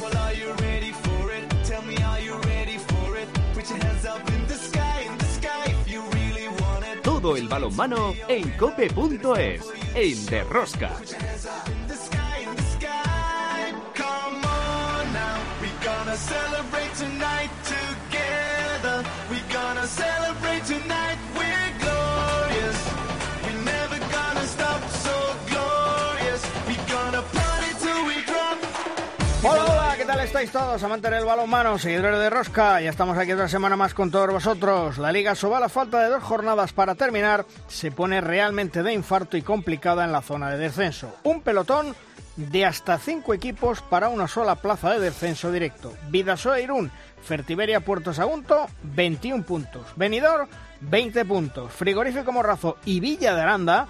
Todo el balonmano en cope.es, en De Rosca. Hola, ¿qué tal estáis todos, amantes del balonmano, seguidores de Rosca? Ya estamos aquí otra semana más con todos vosotros. La Liga Sobal, a falta de 2 jornadas para terminar, se pone realmente de infarto y complicada en la zona de descenso. Un pelotón de hasta 5 equipos para una sola plaza de descenso directo. Bidasoa Irún, Fertiberia Puerto Sagunto, 21 puntos. Benidorm, 20 puntos. Frigorífico Morrazo y Villa de Aranda,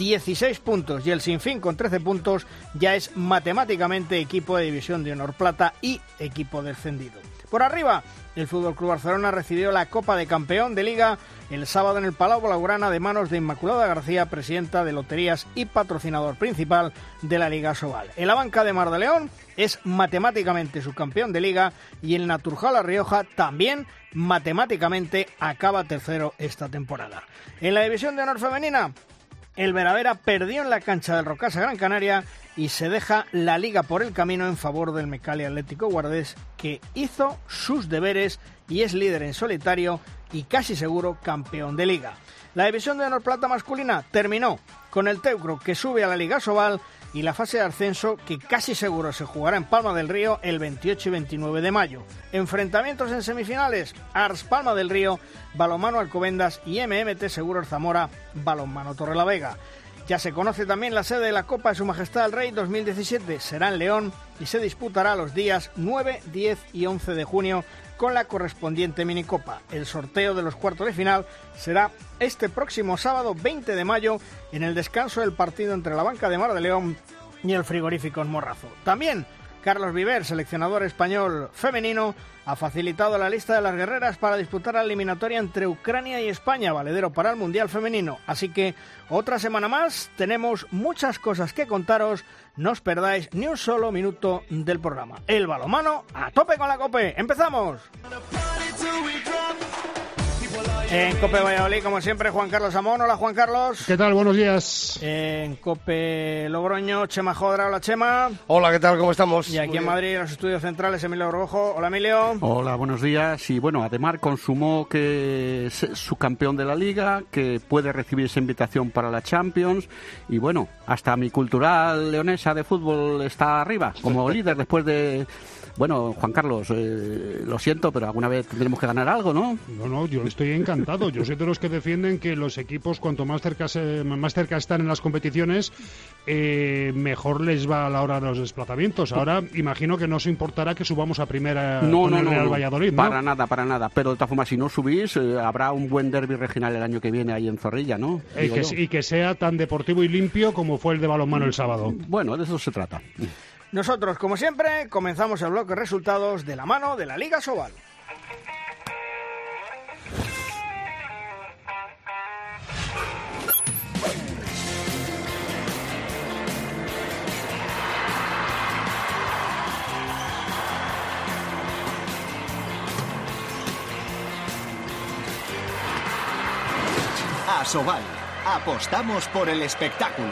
16 puntos, y el Sinfín con 13 puntos ya es matemáticamente equipo de División de Honor Plata y equipo descendido. Por arriba, el FC Barcelona recibió la Copa de Campeón de Liga el sábado en el Palau Blaugrana de manos de Inmaculada García, presidenta de Loterías y patrocinador principal de la Liga Sobal. En la banca de Mar de León es matemáticamente subcampeón de Liga y el Naturjala La Rioja también matemáticamente acaba tercero esta temporada. En la División de Honor Femenina, el Veravera perdió en la cancha del Rocasa Gran Canaria y se deja la Liga por el camino en favor del Mecali Atlético Guardés, que hizo sus deberes y es líder en solitario y casi seguro campeón de Liga. La División de Honor Plata masculina terminó con el Teucro, que sube a la Liga Sobal, y la fase de ascenso, que casi seguro se jugará en Palma del Río el 28 y 29 de mayo. Enfrentamientos en semifinales: Ars Palma del Río, Balonmano Alcobendas y MMT Seguros Zamora, Balonmano Torrelavega. Ya se conoce también la sede de la Copa de Su Majestad el Rey 2017, será en León y se disputará los días 9, 10 y 11 de junio con la correspondiente minicopa. El sorteo de los cuartos de final será este próximo sábado 20 de mayo en el descanso del partido entre la banca de Mar de León y el Frigorífico Morrazo. También Carlos Viver, seleccionador español femenino, ha facilitado la lista de las guerreras para disputar la eliminatoria entre Ucrania y España, valedero para el Mundial Femenino. Así que otra semana más, tenemos muchas cosas que contaros, no os perdáis ni un solo minuto del programa. El balonmano a tope con la COPE. ¡Empezamos! En COPE Valladolid, como siempre, Juan Carlos Amón. Hola, Juan Carlos. ¿Qué tal? Buenos días. En COPE Logroño, Chema Jodra. Hola, Chema. Hola, ¿qué tal? ¿Cómo estamos? Y aquí en Madrid, en los estudios centrales, Emilio Rojo. Hola, Emilio. Hola, buenos días. Y bueno, Ademar consumó que es subcampeón de la Liga, que puede recibir esa invitación para la Champions. Y bueno, hasta mi cultural leonesa de fútbol está arriba, como líder después de... Bueno, Juan Carlos, lo siento, pero alguna vez tendremos que ganar algo, ¿no? No, yo estoy encantado. Yo soy de los que defienden que los equipos, cuanto más cerca están en las competiciones, mejor les va a la hora de los desplazamientos. Ahora, imagino que no os importará que subamos a primera con el Real Valladolid, ¿no? Para nada. Pero de todas formas, si no subís, habrá un buen derbi regional el año que viene ahí en Zorrilla, ¿no? Y que sea tan deportivo y limpio como fue el de balonmano el sábado. Bueno, de eso se trata. Nosotros, como siempre, comenzamos el bloque de resultados de la mano de la Liga Sobal. A Sobal, apostamos por el espectáculo.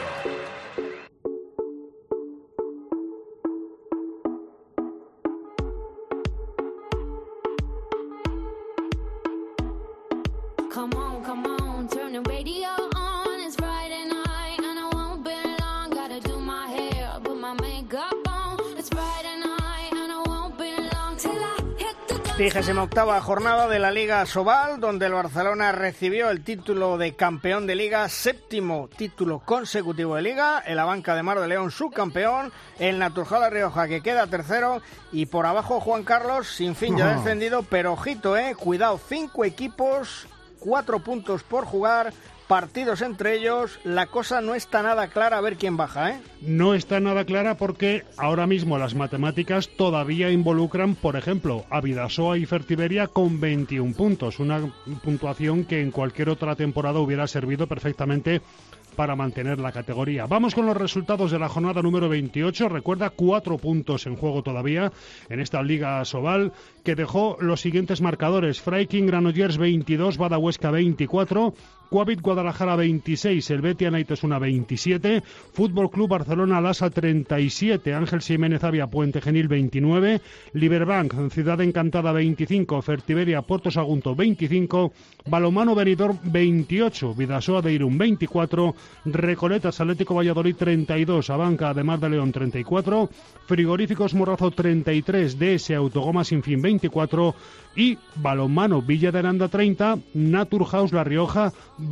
Vigésima octava jornada de la Liga Sobal, donde el Barcelona recibió el título de campeón de Liga, séptimo título consecutivo de Liga. En la banca de Mar de León, subcampeón. El Naturjala La Rioja, que queda tercero. Y por abajo, Juan Carlos, Sinfín ya descendido, pero ojito, cuidado, 5 equipos, 4 puntos por jugar, partidos entre ellos, la cosa no está nada clara a ver quién baja, No está nada clara porque ahora mismo las matemáticas todavía involucran, por ejemplo, a Bidasoa y Fertiberia con 21 puntos, una puntuación que en cualquier otra temporada hubiera servido perfectamente para mantener la categoría. Vamos con los resultados de la jornada número 28. Recuerda, 4 puntos en juego todavía en esta Liga Asobal, que dejó los siguientes marcadores: Freiking Granollers 22, Bada Huesca 24, Quavit Guadalajara 26, el Betia Naitasuna 27, Fútbol Club Barcelona Lasa 37, Ángel Ximénez Avia Puente Genil 29, Liberbank Ciudad Encantada 25, Fertiberia Puerto Sagunto 25, Balonmano Benidorm 28, Vidasoa de Irún 24, Recoletas Atlético Valladolid 32, Abanca de Mar de León 34, Frigoríficos Morrazo 33, DS Autogoma Sin Fin 24 y Balonmano Villa de Aranda 30, Naturhaus La Rioja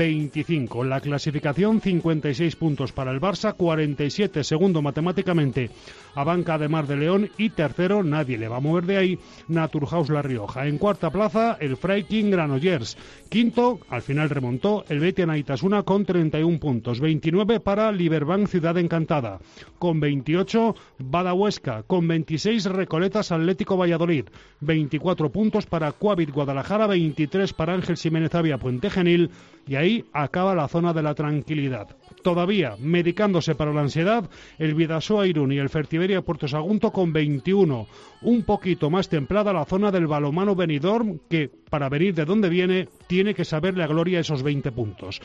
25. La clasificación: 56 puntos para el Barça, 47 segundo matemáticamente Abanca de Mar de León y tercero, nadie le va a mover de ahí, Naturhaus La Rioja. En cuarta plaza el Freiking Granollers. Quinto, al final remontó el Betia Naitasuna con 31 puntos, 29 para Liberbank Ciudad Encantada, con 28 Bada Huesca, con 26 Recoletas Atlético Valladolid, 24 puntos para Quavit Guadalajara, 23 para Ángel Ximénez Avia Puente Genil, y ahí acaba la zona de la tranquilidad. Todavía medicándose para la ansiedad el Vidasoa Irún y el Fertiberia Puerto Sagunto con 21. Un poquito más templada la zona del Balonmano Benidorm, que para venir de donde viene tiene que saberle a gloria esos 20 puntos.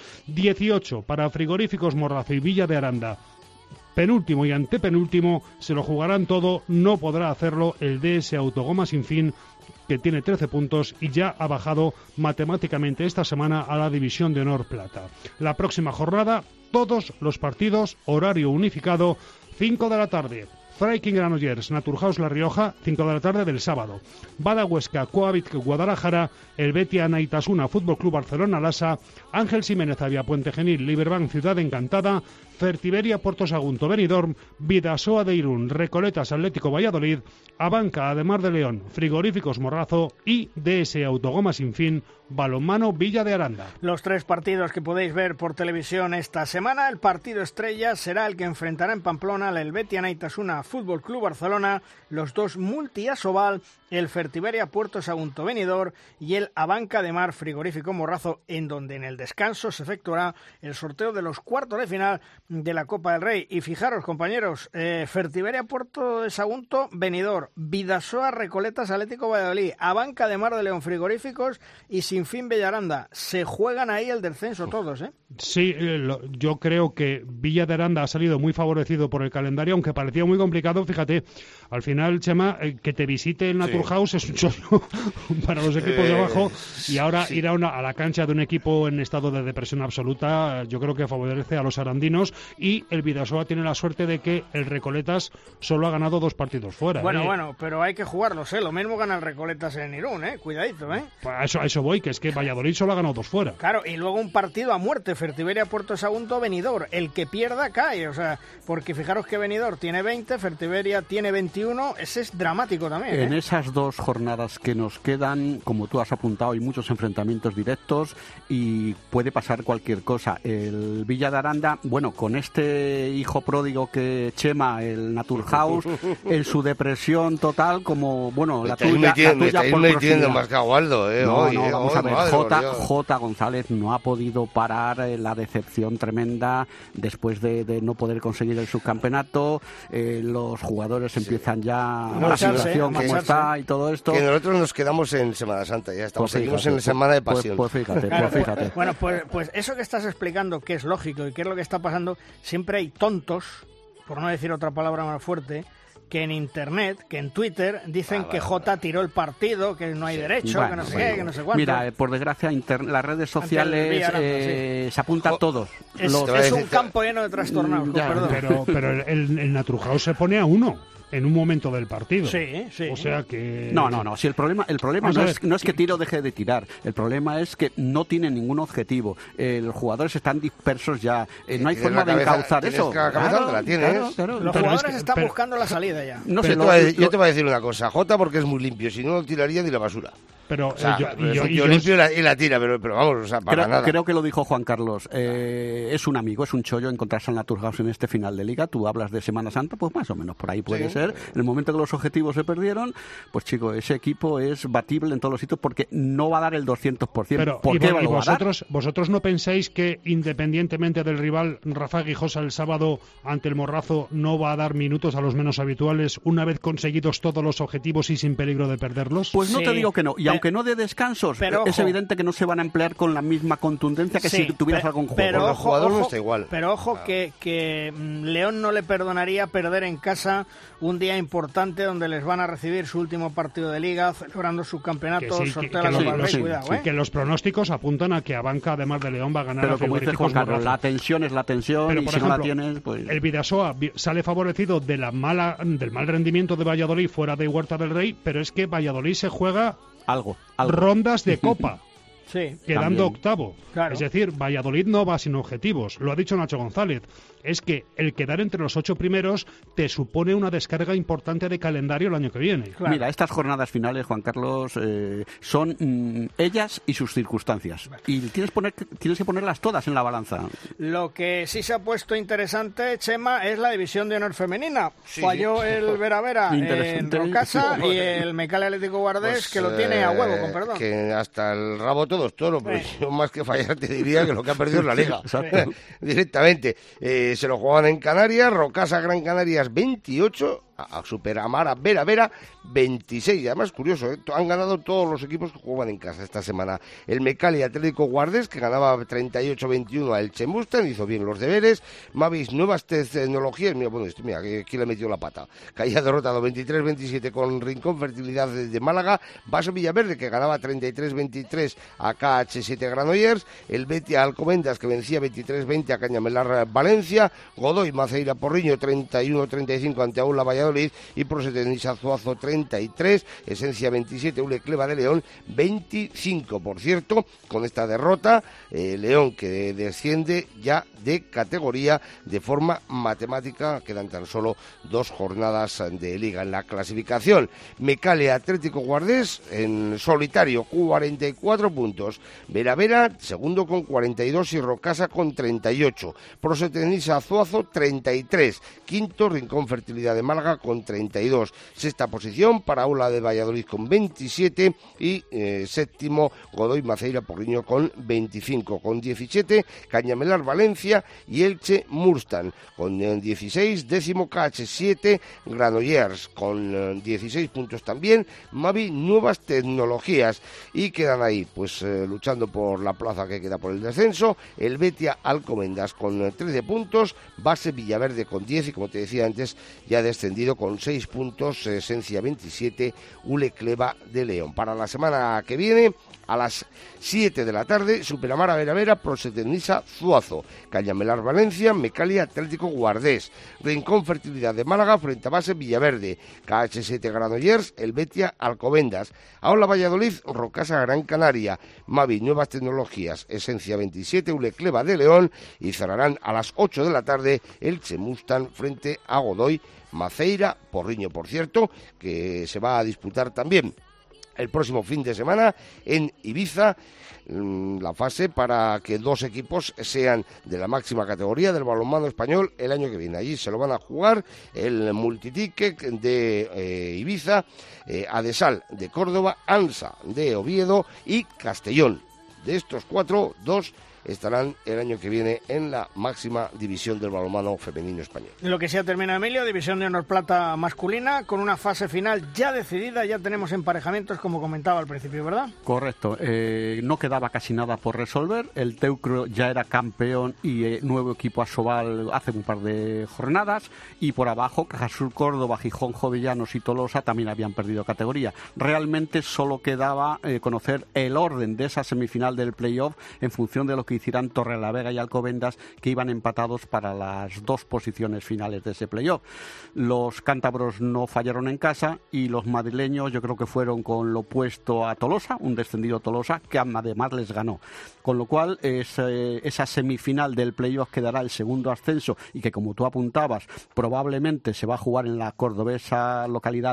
18 para Frigoríficos Morrazo y Villa de Aranda. Penúltimo y antepenúltimo se lo jugarán todo, no podrá hacerlo el DS Autogoma Sin Fin, que tiene 13 puntos y ya ha bajado matemáticamente esta semana a la División de Honor Plata. La próxima jornada, todos los partidos, horario unificado, 5 de la tarde. Freiking Granollers, Naturhaus La Rioja, 5 de la tarde del sábado. Bada Huesca, Quavit Guadalajara, el Betia Naitasuna, Fútbol Club Barcelona Lasa, Ángel Ximénez Avia Puente Genil, Liberbank Ciudad Encantada, Fertiberia Puerto Sagunto Benidorm, Vidasoa de Irún, Recoletas Atlético Valladolid, Abanca de Mar de León, Frigoríficos Morrazo y DS Autogoma Sin Fin, Balonmano Villa de Aranda. Los 3 partidos que podéis ver por televisión esta semana. El partido estrella será el que enfrentará en Pamplona al Helvetia Naitasuna Fútbol Club Barcelona, los 2 Multiasobal, el Fertiberia Puerto Sagunto Benidorm y el Abanca de Mar Frigorífico Morrazo, en donde en el descanso se efectuará el sorteo de los cuartos de final de la Copa del Rey. Y fijaros, compañeros, Fertiberia Puerto de Sagunto Benidorm, Vidasoa Recoletas Atlético Valladolid, Abanca de Mar de León Frigoríficos y Sin Fin Villaranda. Se juegan ahí el descenso todos, ¿eh? Sí, yo creo que Villa de Aranda ha salido muy favorecido por el calendario, aunque parecía muy complicado. Fíjate, al final, Chema, que te visite el Naturhaus es un chollo para los equipos de abajo, y ahora ir a la cancha de un equipo en estado de depresión absoluta, yo creo que favorece a los arandinos, y el Vidasoa tiene la suerte de que el Recoletas solo ha ganado 2 partidos fuera. Bueno, pero hay que jugarlos, ¿eh? Lo mismo gana el Recoletas en Irún, ¿eh? Cuidadito, ¿eh? A eso voy, que es que Valladolid solo ha ganado 2 fuera. Claro, y luego un partido a muerte, Fertiberia Puerto Sagunto Benidorm. El que pierda cae, o sea, porque fijaros que Benidorm tiene 20, Fertiberia tiene 21, ese es dramático también, ¿eh? En esas 2 jornadas que nos quedan, como tú has apuntado, hay muchos enfrentamientos directos y puede pasar cualquier cosa. El Villa de Aranda, bueno, con este hijo pródigo que Chema, el Naturhaus, en su depresión total, como, bueno, la tuya por proximidad. Más que a Waldo, vamos a ver, J. González no ha podido parar la decepción tremenda después de no poder conseguir el subcampeonato. Los jugadores empiezan ya la situación como está y todo esto. Que nosotros nos quedamos en Semana Santa, ya estamos, seguimos en Semana de Pasión. Pues fíjate. Bueno, pues eso que estás explicando, que es lógico y que es lo que está pasando, siempre hay tontos, por no decir otra palabra más fuerte, que en Internet, que en Twitter, dicen que Jota tiró el partido, que no hay derecho, bueno, que no sé qué, que no sé cuánto. Mira, por desgracia, las redes sociales se apuntan todos. Es un campo lleno de trastornados, perdón. Pero el Naturhaus se pone a 1 en un momento del partido. Sí. O sea que... No. Si el problema no es que tiro deje de tirar. El problema es que no tiene ningún objetivo. Los jugadores están dispersos ya. No hay forma de encauzar eso. Claro. Los jugadores están buscando la salida ya. Yo te voy a decir una cosa. Jota porque es muy limpio. Si no, lo tiraría de la basura. Pero O sea, yo limpio y la tira, pero vamos, o sea, para nada. Creo que lo dijo Juan Carlos. Es un amigo, es un chollo encontrarse en Naturhaus en este final de Liga. Tú hablas de Semana Santa, pues más o menos por ahí puede ser. En el momento que los objetivos se perdieron, pues chico, ese equipo es batible en todos los sitios porque no va a dar el 200%. Pero, ¿Por qué va a dar? ¿Vosotros no pensáis que independientemente del rival, Rafa Guijosa el sábado ante el Morrazo no va a dar minutos a los menos habituales una vez conseguidos todos los objetivos y sin peligro de perderlos? Pues no te digo que no. Y aunque no dé descansos, es evidente que no se van a emplear con la misma contundencia que si tuvieras algo en juego. Pero el jugador no está igual. Pero ojo que León no le perdonaría perder en casa un día importante donde les van a recibir su último partido de Liga, celebrando su campeonato, que los pronósticos apuntan a que Abanca, además de León, va a ganar. Pero como dice Juan Carlos, la tensión es la tensión. Pero, y por si ejemplo, no la tienes, pues... el Bidasoa sale favorecido del mal rendimiento de Valladolid fuera de Huerta del Rey, pero es que Valladolid se juega algo. rondas de Copa. Quedando también. Octavo. Claro. Es decir, Valladolid no va sin objetivos. Lo ha dicho Nacho González. Es que el quedar entre los 8 primeros te supone una descarga importante de calendario el año que viene. Claro. Mira, estas jornadas finales, Juan Carlos, son ellas y sus circunstancias. Y tienes que ponerlas todas en la balanza. Lo que sí se ha puesto interesante, Chema, es la división de honor femenina. Falló el Vera en Rocasa y el Mecalia Atlético Guardés, pues, que lo tiene a huevo, con perdón. Que hasta el rabo todo es toro, pero yo más que fallar te diría que lo que ha perdido es la Liga. Directamente. Se lo juegan en Canarias, Rocasa Gran Canarias 28, a Superamara Vera 26. Y además, curioso, han ganado todos los equipos que juegan en casa esta semana. El Mecalia Atlético Guardés, que ganaba 38-21 a Elche Mustang, hizo bien los deberes. Mavis Nuevas Tecnologías, mira, aquí le metió la pata. Caía derrotado 23-27 con Rincón Fertilidad de Málaga. Vaso Villaverde, que ganaba 33-23 a KH7 Granollers. El Betia Alcobendas, que vencía 23-20 a Cañamelar Valencia. Godoy Maceira Porriño 31-35 ante Aula Valladolid. Y Prosetenisa Zuazo 33, Esencia 27, Ule Cleva de León 25. Por cierto, con esta derrota, León que desciende ya de categoría de forma matemática. Quedan tan solo 2 jornadas de Liga en la clasificación. Mecalia Atlético Guardés en solitario, 44 puntos. Vera segundo con 42 y Rocasa con 38. Prosetenisa Zuazo 33. Quinto, Rincón Fertilidad de Málaga con 32. Sexta posición para Aula de Valladolid con 27 y séptimo Godoy Maceira Porriño con 25. Con 17 Cañamelar Valencia y Elche Mustang con 16. Décimo KH7 Granollers con 16 puntos también. Mavi Nuevas Tecnologías y quedan ahí pues luchando por la plaza que queda por el descenso. El Betia Alcobendas con 13 puntos. Base Villaverde con 10 y como te decía antes ya descendido con 6 puntos, Esencia 27, Ule Cleva de León. Para la semana que viene, a las 7 de la tarde, Superamara Vera, Prosetenisa Zuazo, Cañamelar Valencia, Mecalia Atlético Guardés, Rincón Fertilidad de Málaga frente a Base Villaverde, KH7 Granollers, El Betia Alcobendas, Aula Valladolid, Rocasa Gran Canaria, Mavi Nuevas Tecnologías, Esencia 27, Ule Cleva de León y cerrarán a las 8 de la tarde Elche Mustang frente a Godoy Maceira Porriño, por cierto, que se va a disputar también el próximo fin de semana en Ibiza, la fase para que 2 equipos sean de la máxima categoría del balonmano español el año que viene. Allí se lo van a jugar el multiticket de Ibiza, Adesal de Córdoba, ANSA de Oviedo y Castellón. De estos 4, 2 estarán el año que viene en la máxima división del balonmano femenino español. Lo que se ha terminado, Emilio, división de honor plata masculina, con una fase final ya decidida, ya tenemos emparejamientos como comentaba al principio, ¿verdad? Correcto, no quedaba casi nada por resolver, el Teucro ya era campeón y nuevo equipo Asobal hace un par de jornadas, y por abajo Cajasur Córdoba, Gijón, Jovellanos y Tolosa también habían perdido categoría. Realmente solo quedaba conocer el orden de esa semifinal del playoff en función de lo que hicieran Torrelavega y Alcobendas, que iban empatados para las 2 posiciones finales de ese playoff. Los cántabros no fallaron en casa y los madrileños yo creo que fueron con lo opuesto a Tolosa, un descendido Tolosa, que además les ganó. Con lo cual esa semifinal del playoff quedará el segundo ascenso y que, como tú apuntabas, probablemente se va a jugar en la cordobesa localidad de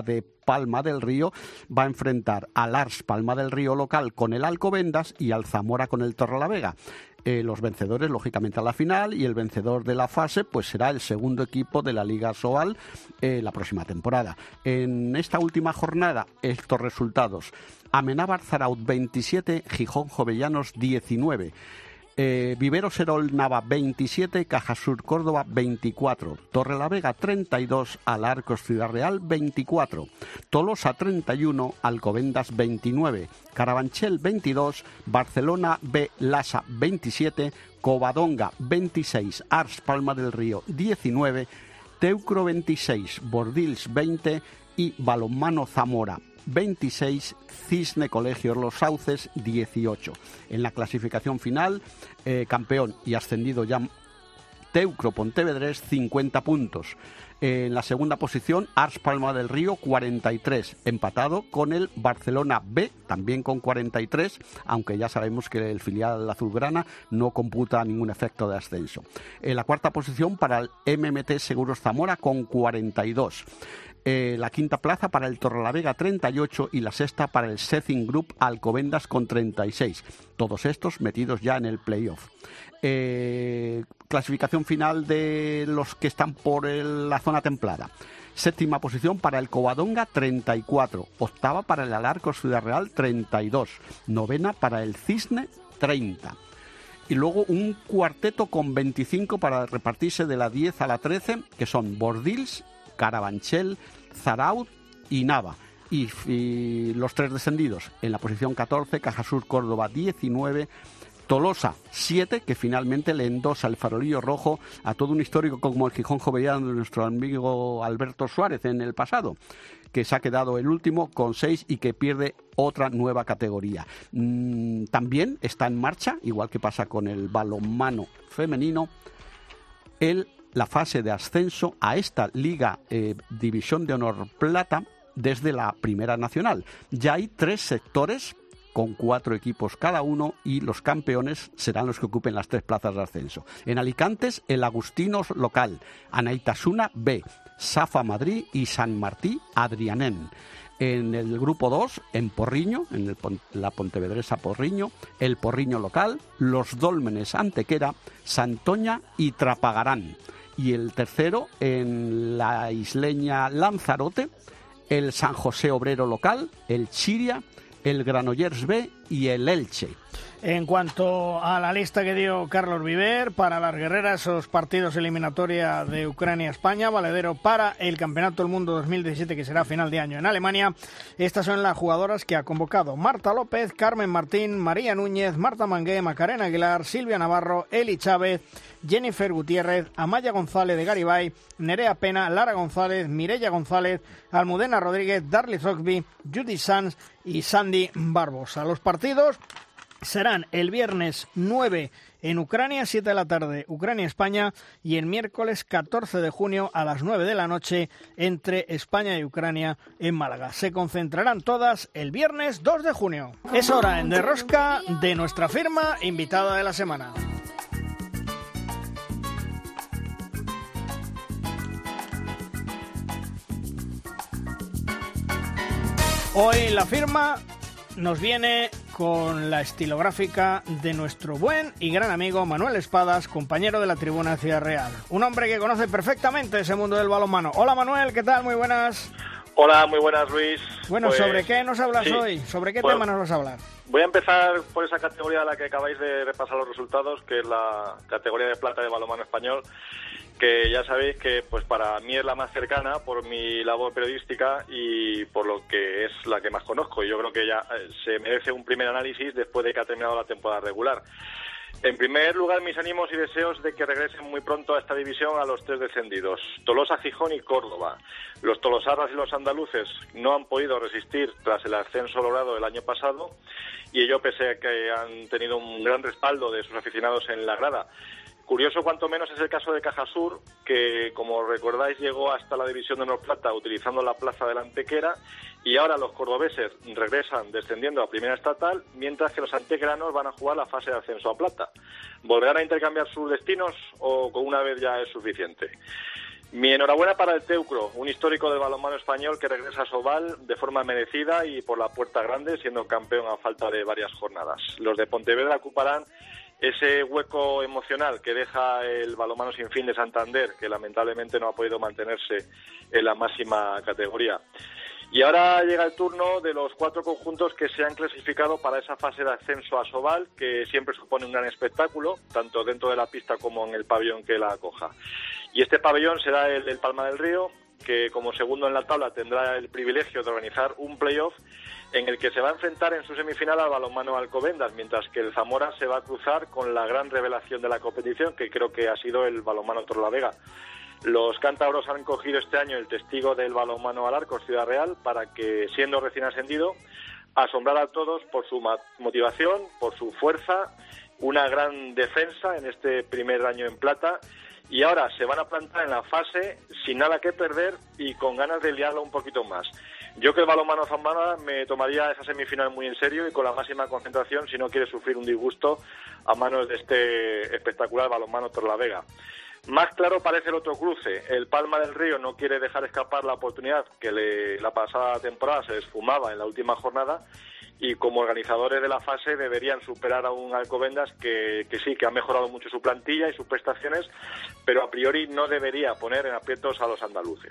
Palma del Río va a enfrentar al Ars Palma del Río local con el Alcobendas y al Zamora con el Torrelavega. Los vencedores, lógicamente, a la final, y el vencedor de la fase pues será el segundo equipo de la Liga Sobal la próxima temporada. En esta última jornada, estos resultados: Amenábar Zaraut 27, Gijón Jovellanos 19. Vivero Serol Nava 27, Cajasur Córdoba 24, Torrelavega 32, Alarcos Ciudad Real 24, Tolosa 31, Alcobendas 29, Carabanchel 22, Barcelona B Lasa 27, Covadonga 26, Ars Palma del Río 19, Teucro 26, Bordils 20 y Balonmano Zamora 26, Cisne Colegios Los Sauces 18. En la clasificación final, campeón y ascendido ya Teucro Pontevedrés 50 puntos. En la segunda posición, Ars Palma del Río 43, empatado con el Barcelona B, también con 43, aunque ya sabemos que el filial azulgrana no computa ningún efecto de ascenso. En la cuarta posición para el MMT Seguros Zamora con 42. La quinta plaza para el Torrelavega 38 y la sexta para el Sething Group Alcobendas con 36. Todos estos metidos ya en el playoff. Clasificación final de los que están por la zona templada. Séptima posición para el Covadonga 34. Octava para el Alarcos Ciudad Real 32. Novena para el Cisne 30. Y luego un cuarteto con 25 para repartirse de la 10 a la 13, que son Bordils, Carabanchel, Zaraut y Nava. Y los tres descendidos en la posición 14, Cajasur Córdoba 19, Tolosa 7, que finalmente le endosa el farolillo rojo a todo un histórico como el Gijón Jovellano de nuestro amigo Alberto Suárez en el pasado, que se ha quedado el último con 6 y que pierde otra nueva categoría. También está en marcha, igual que pasa con el balonmano femenino, la fase de ascenso a esta Liga División de Honor Plata desde la Primera Nacional. Ya hay 3 sectores con 4 equipos cada uno y los campeones serán los que ocupen las 3 plazas de ascenso. En Alicantes, el Agustinos local, Anaitasuna B, Safa Madrid y San Martí Adrianén. En el grupo 2, en Porriño, la Pontevedresa Porriño, el Porriño local, los Dólmenes Antequera, Santoña y Trapagarán. Y el tercero, en la isleña Lanzarote, el San José Obrero local, el Chiria, el Granollers B y el Elche. En cuanto a la lista que dio Carlos Viver para las guerreras, esos partidos eliminatoria de Ucrania-España, valedero para el Campeonato del Mundo 2017, que será a final de año en Alemania. Estas son las jugadoras que ha convocado: Marta López, Carmen Martín, María Núñez, Marta Mangué, Macarena Aguilar, Silvia Navarro, Eli Chávez, Jennifer Gutiérrez, Amaya González de Garibay, Nerea Pena, Lara González, Mireia González, Almudena Rodríguez, Darly Zogby, Judy Sanz y Sandy Barbosa. Los partidos serán el viernes 9 en Ucrania, 7 de la tarde, Ucrania-España, y el miércoles 14 de junio a las 9 de la noche entre España y Ucrania en Málaga. Se concentrarán todas el viernes 2 de junio. Es hora en De Rosca de nuestra firma invitada de la semana. Hoy la firma nos viene con la estilográfica de nuestro buen y gran amigo Manuel Espadas, compañero de la Tribuna de Ciudad Real. Un hombre que conoce perfectamente ese mundo del balonmano. Hola Manuel, ¿qué tal? Muy buenas. Hola, muy buenas, Luis. Bueno, pues, ¿sobre qué nos hablas hoy? ¿Sobre qué tema nos vas a hablar? Voy a empezar por esa categoría a la que acabáis de repasar los resultados, que es la categoría de plata de balonmano español, que ya sabéis que pues para mí es la más cercana por mi labor periodística y por lo que es la que más conozco. Yo creo que ya se merece un primer análisis después de que ha terminado la temporada regular. En primer lugar, mis ánimos y deseos de que regresen muy pronto a esta división a los 3 descendidos, Tolosa, Gijón y Córdoba. Los tolosarras y los andaluces no han podido resistir tras el ascenso logrado el año pasado, y ello pese a que han tenido un gran respaldo de sus aficionados en la grada. Curioso cuanto menos es el caso de Cajasur, que como recordáis llegó hasta la división de Honor Plata utilizando la plaza de la Antequera, y ahora los cordobeses regresan descendiendo a Primera Estatal, mientras que los antequeranos van a jugar la fase de ascenso a Plata. ¿Volverán a intercambiar sus destinos o con una vez ya es suficiente? Mi enhorabuena para el Teucro, un histórico del balonmano español que regresa a Soval de forma merecida y por la puerta grande, siendo campeón a falta de varias jornadas. Los de Pontevedra ocuparán ese hueco emocional que deja el balonmano sin fin de Santander, que lamentablemente no ha podido mantenerse en la máxima categoría. Y ahora llega el turno de los 4 conjuntos que se han clasificado para esa fase de ascenso a Soval, que siempre supone un gran espectáculo, tanto dentro de la pista como en el pabellón que la acoja. Y este pabellón será el del Palma del Río, que como segundo en la tabla tendrá el privilegio de organizar un playoff en el que se va a enfrentar en su semifinal al balonmano Alcobendas, mientras que el Zamora se va a cruzar con la gran revelación de la competición, que creo que ha sido el balonmano Torrelavega. Los cántabros han cogido este año el testigo del balonmano Alarcos Ciudad Real para que, siendo recién ascendido, asombrar a todos por su motivación, por su fuerza, una gran defensa en este primer año en plata, y ahora se van a plantar en la fase sin nada que perder y con ganas de liarla un poquito más. Yo que el balonmano Zamora me tomaría esa semifinal muy en serio y con la máxima concentración si no quiere sufrir un disgusto a manos de este espectacular balonmano Torrelavega. Más claro parece el otro cruce. El Palma del Río no quiere dejar escapar la oportunidad que la pasada temporada se esfumaba en la última jornada, y como organizadores de la fase deberían superar a un Alcobendas que sí, que ha mejorado mucho su plantilla y sus prestaciones, pero a priori no debería poner en aprietos a los andaluces.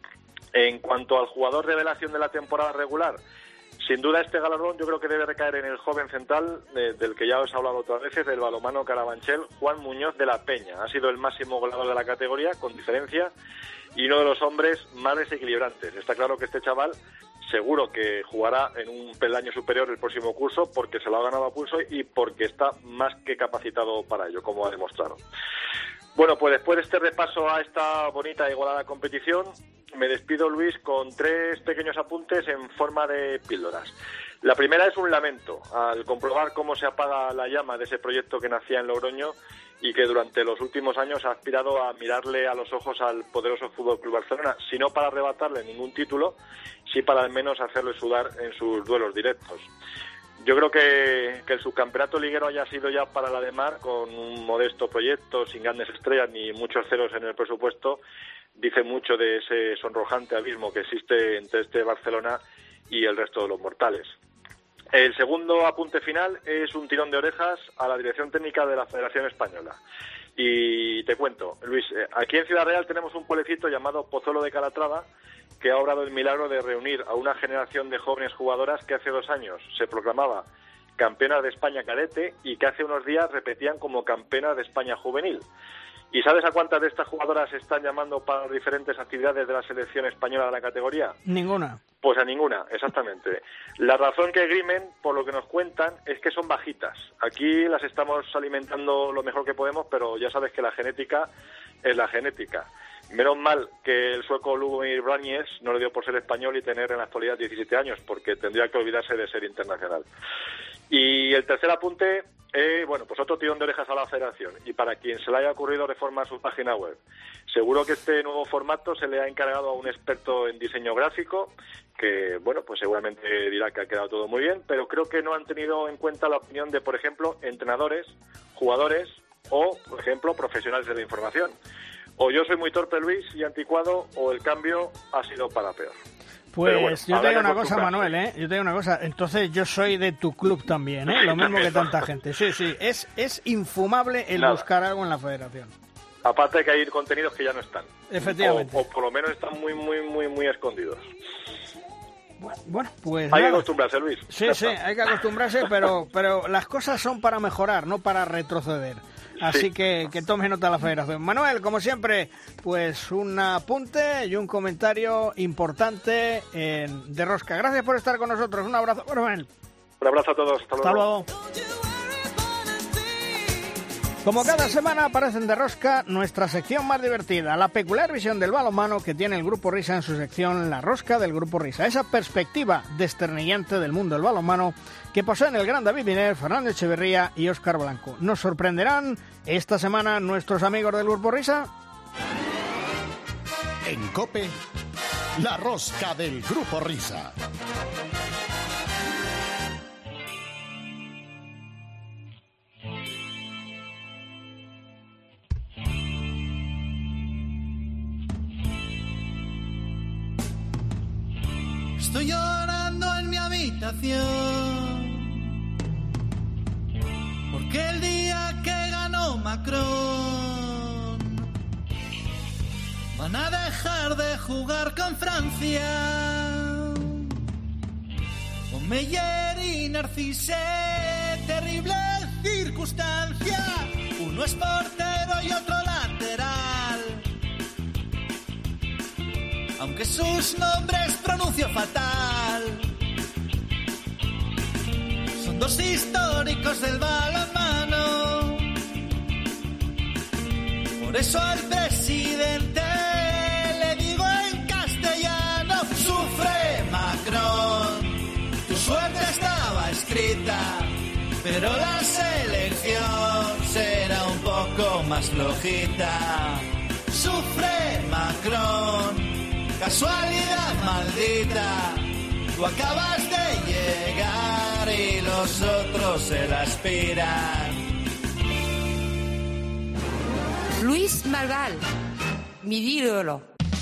En cuanto al jugador revelación de la temporada regular, sin duda este galardón yo creo que debe recaer en el joven central del que ya os he hablado otras veces, del balonmano Carabanchel, Juan Muñoz de la Peña. Ha sido el máximo goleador de la categoría, con diferencia, y uno de los hombres más desequilibrantes. Está claro que este chaval seguro que jugará en un peldaño superior el próximo curso, porque se lo ha ganado a pulso y porque está más que capacitado para ello, como ha demostrado. Bueno, pues después de este repaso a esta bonita e igualada competición, me despido, Luis, con 3 pequeños apuntes en forma de píldoras. La primera es un lamento al comprobar cómo se apaga la llama de ese proyecto que nacía en Logroño y que durante los últimos años ha aspirado a mirarle a los ojos al poderoso Fútbol Club Barcelona, si no para arrebatarle ningún título, sí para al menos hacerle sudar en sus duelos directos. Yo creo que el subcampeonato liguero haya sido ya para la de Mar, con un modesto proyecto, sin grandes estrellas ni muchos ceros en el presupuesto, dice mucho de ese sonrojante abismo que existe entre este Barcelona y el resto de los mortales. El segundo apunte final es un tirón de orejas a la dirección técnica de la Federación Española. Y te cuento, Luis, aquí en Ciudad Real tenemos un pueblecito llamado Pozuelo de Calatrava, que ha obrado el milagro de reunir a una generación de jóvenes jugadoras que hace 2 años se proclamaba campeonas de España cadete y que hace unos días repetían como campeonas de España juvenil. ¿Y sabes a cuántas de estas jugadoras se están llamando para diferentes actividades de la selección española de la categoría? Ninguna. Pues a ninguna, exactamente. La razón que esgrimen, por lo que nos cuentan, es que son bajitas. Aquí las estamos alimentando lo mejor que podemos, pero ya sabes que la genética es la genética. Menos mal que el sueco Lubomir Brañez no le dio por ser español y tener en la actualidad 17 años, porque tendría que olvidarse de ser internacional. Y el tercer apunte, bueno, pues otro tirón de orejas a la Federación. Y para quien se le haya ocurrido reformar su página web, seguro que este nuevo formato se le ha encargado a un experto en diseño gráfico, que, bueno, pues seguramente dirá que ha quedado todo muy bien, pero creo que no han tenido en cuenta la opinión de, por ejemplo, entrenadores, jugadores o, por ejemplo, profesionales de la información. O yo soy muy torpe, Luis, y anticuado, o el cambio ha sido para peor. Pues bueno, yo te digo una cosa, Manuel, yo te digo una cosa, entonces yo soy de tu club también, lo mismo que tanta gente. Sí, es infumable el buscar algo en la Federación. Aparte de que hay contenidos que ya no están. Efectivamente. O por lo menos están muy escondidos. Bueno, pues hay que acostumbrarse, Luis. Sí, hay que acostumbrarse, pero las cosas son para mejorar, no para retroceder. Así que tome nota la Federación. Manuel, como siempre, pues un apunte y un comentario importante de Rosca. Gracias por estar con nosotros. Un abrazo, Manuel. Un abrazo a todos. Hasta luego. Como cada semana aparece en De Rosca nuestra sección más divertida, la peculiar visión del balonmano que tiene el Grupo Risa en su sección La Rosca del Grupo Risa. Esa perspectiva desternillante del mundo del balonmano que poseen el gran David Miner, Fernando Echeverría y Óscar Blanco. ¿Nos sorprenderán esta semana nuestros amigos del Grupo Risa? En COPE, La Rosca del Grupo Risa. invitación, porque el día que ganó Macron van a dejar de jugar con Francia. Con Meyer y Narcisse, terrible circunstancia. Uno es portero y otro lateral, aunque sus nombres pronuncio fatal. Son dos históricos del balonmano, por eso al presidente le digo en castellano: sufre Macron, tu suerte estaba escrita, pero la selección será un poco más flojita. Sufre Macron, casualidad maldita, tú acabas de llegar y los otros se la aspiran. Luis Margal, mi ídolo.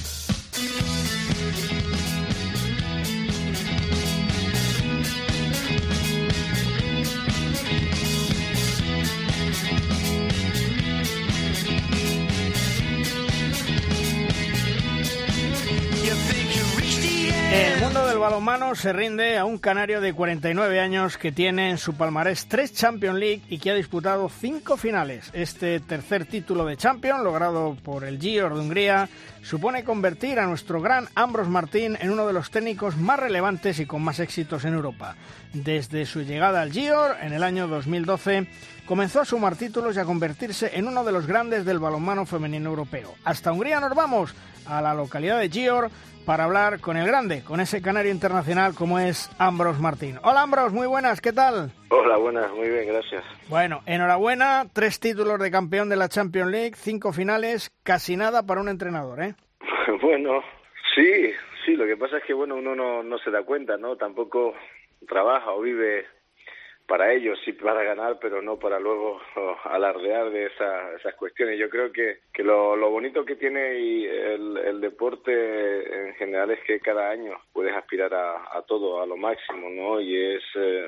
El mundo del balonmano se rinde a un canario de 49 años que tiene en su palmarés 3 Champions League y que ha disputado 5 finales. Este tercer título de Champions, logrado por el Győr de Hungría, supone convertir a nuestro gran Ambros Martín en uno de los técnicos más relevantes y con más éxitos en Europa. Desde su llegada al Győr en el año 2012, comenzó a sumar títulos y a convertirse en uno de los grandes del balonmano femenino europeo. Hasta Hungría nos vamos, a la localidad de Győr, para hablar con el grande, con ese canario internacional como es Ambros Martín. Hola Ambros, muy buenas, ¿qué tal? Hola, buenas, muy bien, gracias. Bueno, enhorabuena, 3 títulos de campeón de la Champions League, 5 finales, casi nada para un entrenador, ¿eh? Bueno, sí, lo que pasa es que bueno, uno no se da cuenta, ¿no? Tampoco trabaja o vive para ello, sí para ganar, pero no para luego alardear de esas cuestiones. Yo creo que lo bonito que tiene el deporte en general es que cada año puedes aspirar a todo, a lo máximo, ¿no? Y es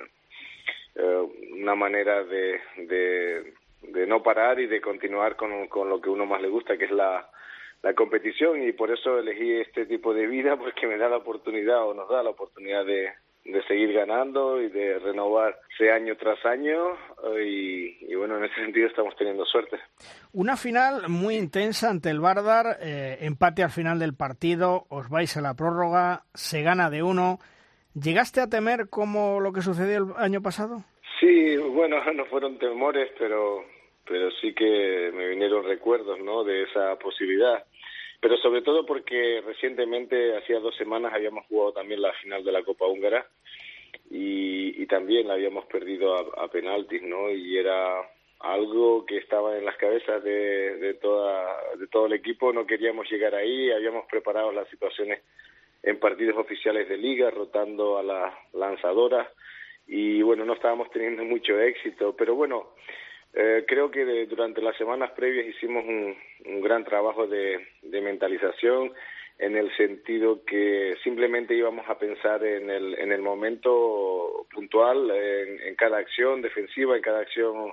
una manera de no parar y de continuar con lo que uno más le gusta, que es la competición, y por eso elegí este tipo de vida, porque me da la oportunidad, o nos da la oportunidad de seguir ganando y de renovarse año tras año, y bueno, en ese sentido estamos teniendo suerte. Una final muy intensa ante el Vardar, empate al final del partido, os vais a la prórroga, se gana de 1. ¿Llegaste a temer como lo que sucedió el año pasado? Sí, bueno, no fueron temores, pero sí que me vinieron recuerdos, ¿no?, de esa posibilidad. Pero sobre todo porque recientemente, hacía 2 semanas, habíamos jugado también la final de la Copa Húngara y también la habíamos perdido a penaltis, ¿no? Y era algo que estaba en las cabezas de todo el equipo. No queríamos llegar ahí, habíamos preparado las situaciones en partidos oficiales de liga, rotando a las lanzadoras, y bueno, no estábamos teniendo mucho éxito, pero bueno, creo que durante las semanas previas hicimos un gran trabajo de mentalización, en el sentido que simplemente íbamos a pensar en el momento puntual, en cada acción defensiva, en cada acción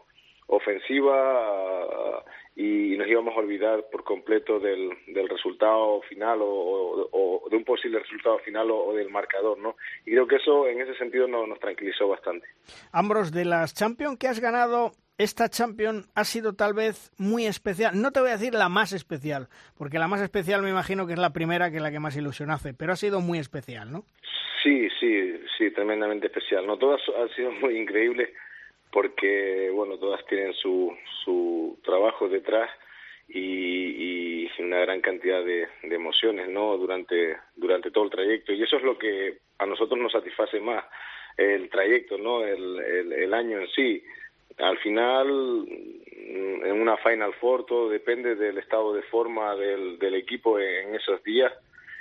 ofensiva, y nos íbamos a olvidar por completo del resultado final o de un posible resultado final o del marcador, ¿no? Y creo que eso, en ese sentido, nos tranquilizó bastante. Ambros, de las Champions que has ganado, esta Champions ha sido tal vez muy especial. No te voy a decir la más especial, porque la más especial me imagino que es la primera, que es la que más ilusión hace, pero ha sido muy especial, ¿no? Sí, tremendamente especial, ¿no? Todas han sido muy increíbles, porque, bueno, todas tienen su trabajo detrás y una gran cantidad de emociones, ¿no?, durante todo el trayecto. Y eso es lo que a nosotros nos satisface más, el trayecto, ¿no?, el año en sí. Al final, en una Final Four, todo depende del estado de forma del equipo en esos días,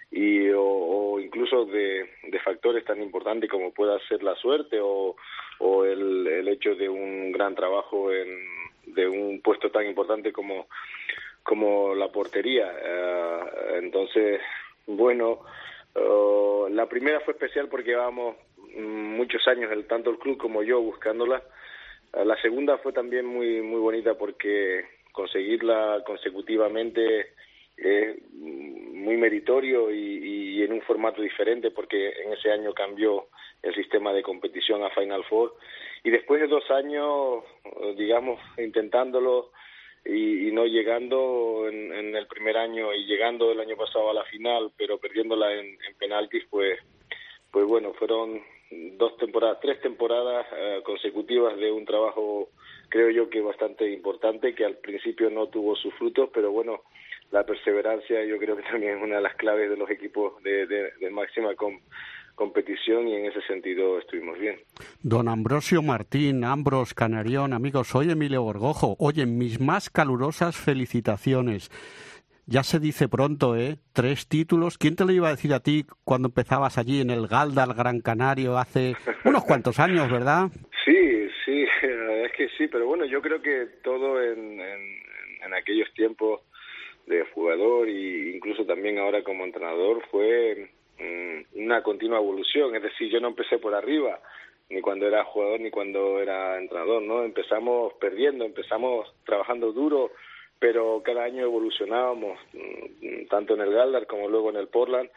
o incluso de factores tan importantes como pueda ser la suerte o el hecho de un gran trabajo de un puesto tan importante como la portería. Entonces, bueno, la primera fue especial porque llevábamos muchos años, tanto el club como yo, buscándola. La segunda fue también muy bonita porque conseguirla consecutivamente es muy meritorio y en un formato diferente, porque en ese año cambió el sistema de competición a Final Four, y después de 2 años, digamos, intentándolo y no llegando en el primer año y llegando el año pasado a la final, pero perdiéndola en penaltis, pues bueno, fueron 3 temporadas consecutivas de un trabajo, creo yo, que bastante importante, que al principio no tuvo sus frutos, pero bueno, la perseverancia yo creo que también es una de las claves de los equipos de máxima competición, y en ese sentido estuvimos bien. Don Ambrosio Martín, Ambros Canarión, amigos, soy Emilio Gorgojo. Oye, mis más calurosas felicitaciones. Ya se dice pronto, 3 títulos. ¿Quién te lo iba a decir a ti cuando empezabas allí en el Galdar Gran Canario hace unos cuantos años, verdad? Sí, la verdad es que sí, pero bueno, yo creo que todo en aquellos tiempos de jugador e incluso también ahora como entrenador fue una continua evolución. Es decir, yo no empecé por arriba, ni cuando era jugador ni cuando era entrenador, ¿no? Empezamos perdiendo, empezamos trabajando duro, pero cada año evolucionábamos, tanto en el Galdar como luego en el Portland,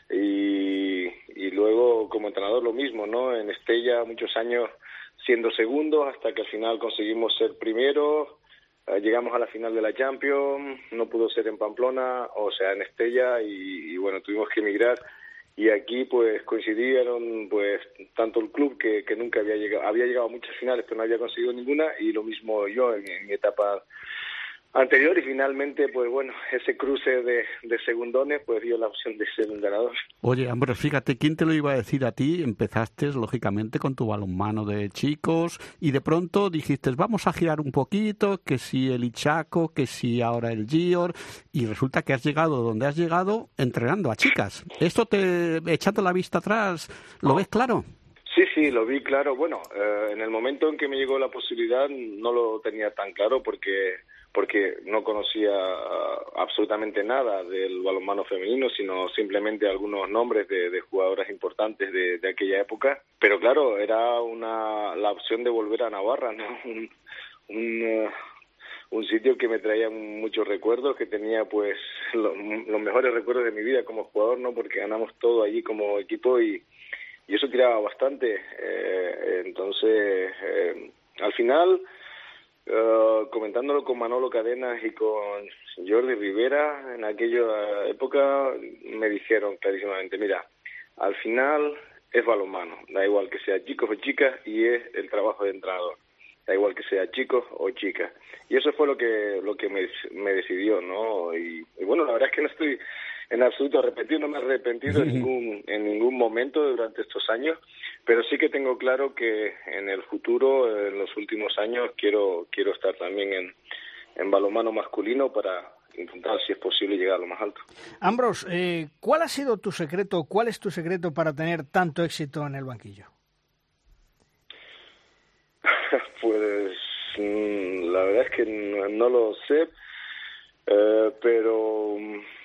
y luego como entrenador lo mismo, ¿no? En Estella muchos años siendo segundos hasta que al final conseguimos ser primeros. Llegamos a la final de la Champions, no pudo ser en Pamplona, o sea, en Estella, y bueno, tuvimos que emigrar, y aquí pues coincidieron pues tanto el club que nunca había llegado a muchas finales pero no había conseguido ninguna, y lo mismo yo en mi etapa anterior, y finalmente pues bueno, ese cruce de segundones pues dio la opción de ser un ganador. Oye, Ambros, fíjate, ¿quién te lo iba a decir a ti? Empezaste lógicamente con tu balonmano de chicos y de pronto dijiste, vamos a girar un poquito, que si el Ichaco, que si ahora el Gior, y resulta que has llegado donde has llegado entrenando a chicas. ¿Esto echando la vista atrás, lo ves claro? Sí, lo vi claro. Bueno, en el momento en que me llegó la posibilidad no lo tenía tan claro porque no conocía absolutamente nada del balonmano femenino, sino simplemente algunos nombres de jugadoras importantes de aquella época. Pero claro, era la opción de volver a Navarra, ¿no? Un sitio que me traía muchos recuerdos, que tenía pues los mejores recuerdos de mi vida como jugador, ¿no? Porque ganamos todo allí como equipo y eso tiraba bastante. Entonces, al final, comentándolo con Manolo Cadenas y con Jordi Rivera, en aquella época me dijeron clarísimamente, mira, al final es balonmano, da igual que sea chicos o chicas, y es el trabajo de entrenador, da igual que sea chicos o chicas. Y eso fue lo que me decidió, ¿no? Y bueno, la verdad es que no estoy en absoluto arrepentido, no me he arrepentido en ningún momento durante estos años, pero sí que tengo claro que en el futuro, en los últimos años, quiero estar también en balonmano masculino para intentar, si es posible, llegar a lo más alto. Ambros, ¿cuál ha sido tu secreto, cuál es tu secreto para tener tanto éxito en el banquillo? Pues la verdad es que no lo sé, pero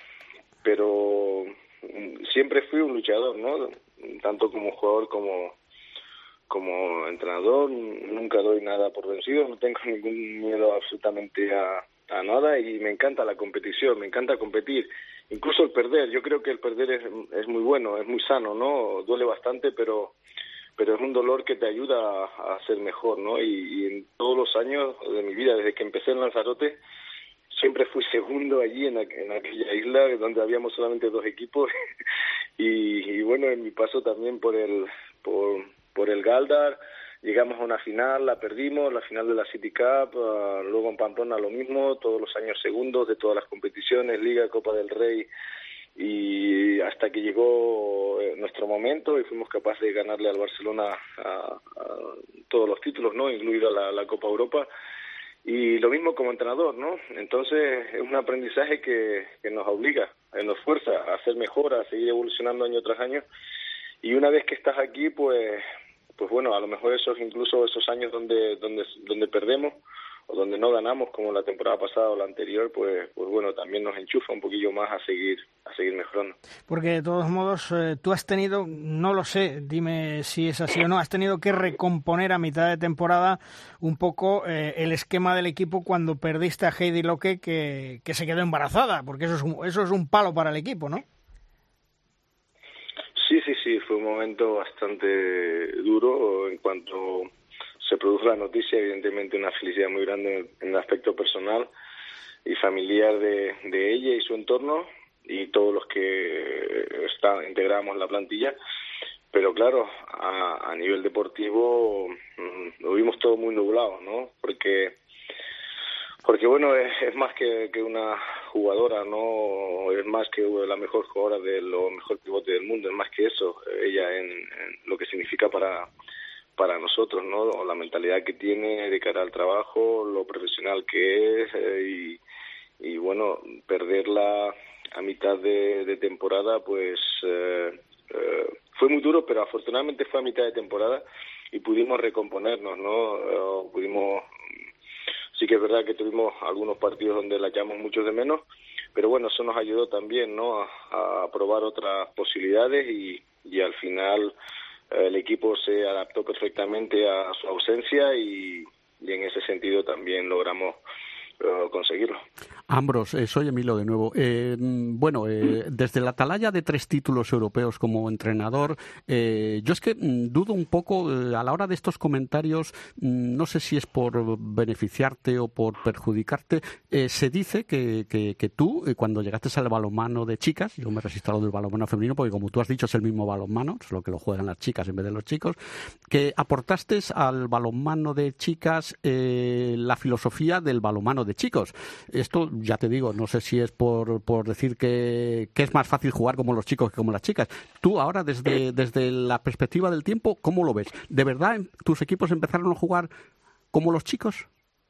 siempre fui un luchador, ¿no? Tanto como jugador como entrenador, nunca doy nada por vencido, no tengo ningún miedo absolutamente a nada, y me encanta la competición, me encanta competir, incluso el perder. Yo creo que el perder es muy bueno, es muy sano, ¿no? Duele bastante, pero es un dolor que te ayuda a ser mejor, ¿no? Y en todos los años de mi vida, desde que empecé en Lanzarote, siempre fui segundo allí en aquella isla donde habíamos solamente 2 equipos y bueno, en mi paso también por el Galdar, llegamos a una final, la perdimos, la final de la City Cup, luego en Pamplona lo mismo, todos los años segundos de todas las competiciones, Liga, Copa del Rey, y hasta que llegó nuestro momento y fuimos capaces de ganarle al Barcelona a todos los títulos, ¿no? Incluida la Copa Europa. Y lo mismo como entrenador, ¿no? Entonces es un aprendizaje que nos obliga, nos fuerza a ser mejor, a seguir evolucionando año tras año. Y una vez que estás aquí, pues bueno, a lo mejor incluso esos años donde perdemos donde no ganamos como la temporada pasada o la anterior, pues bueno, también nos enchufa un poquillo más a seguir mejorando. Porque de todos modos tú has tenido, no lo sé, dime si es así o no, has tenido que recomponer a mitad de temporada un poco el esquema del equipo cuando perdiste a Heidi Locke que se quedó embarazada, porque eso es un palo para el equipo, ¿no? Sí, fue un momento bastante duro en cuanto se produjo la noticia. Evidentemente una felicidad muy grande en el aspecto personal y familiar de ella y su entorno y todos los que integramos la plantilla, pero claro, a nivel deportivo lo vimos todo muy nublado, ¿no? Porque bueno, es más que una jugadora, no es más que la mejor jugadora de lo mejor pivote del mundo, es más que eso, ella en lo que significa para nosotros, ¿no? La mentalidad que tiene de cara al trabajo, lo profesional que es y bueno, perderla a mitad de temporada, pues fue muy duro, pero afortunadamente fue a mitad de temporada y pudimos recomponernos, ¿no? Sí que es verdad que tuvimos algunos partidos donde la echamos mucho de menos, pero bueno, eso nos ayudó también, ¿no? A probar otras posibilidades y al final el equipo se adaptó perfectamente a su ausencia y en ese sentido también logramos conseguirlo. Ambros, soy Emilio de nuevo. Desde la atalaya de 3 títulos europeos como entrenador, yo es que dudo un poco a la hora de estos comentarios, no sé si es por beneficiarte o por perjudicarte. Se dice que tú, cuando llegaste al balonmano de chicas, yo me resisto a lo del balonmano femenino porque como tú has dicho es el mismo balonmano, es lo que lo juegan las chicas en vez de los chicos, que aportaste al balonmano de chicas la filosofía del balonmano de chicos. Esto, ya te digo, no sé si es por decir que es más fácil jugar como los chicos que como las chicas. Tú ahora, desde la perspectiva del tiempo, ¿cómo lo ves? ¿De verdad tus equipos empezaron a jugar como los chicos?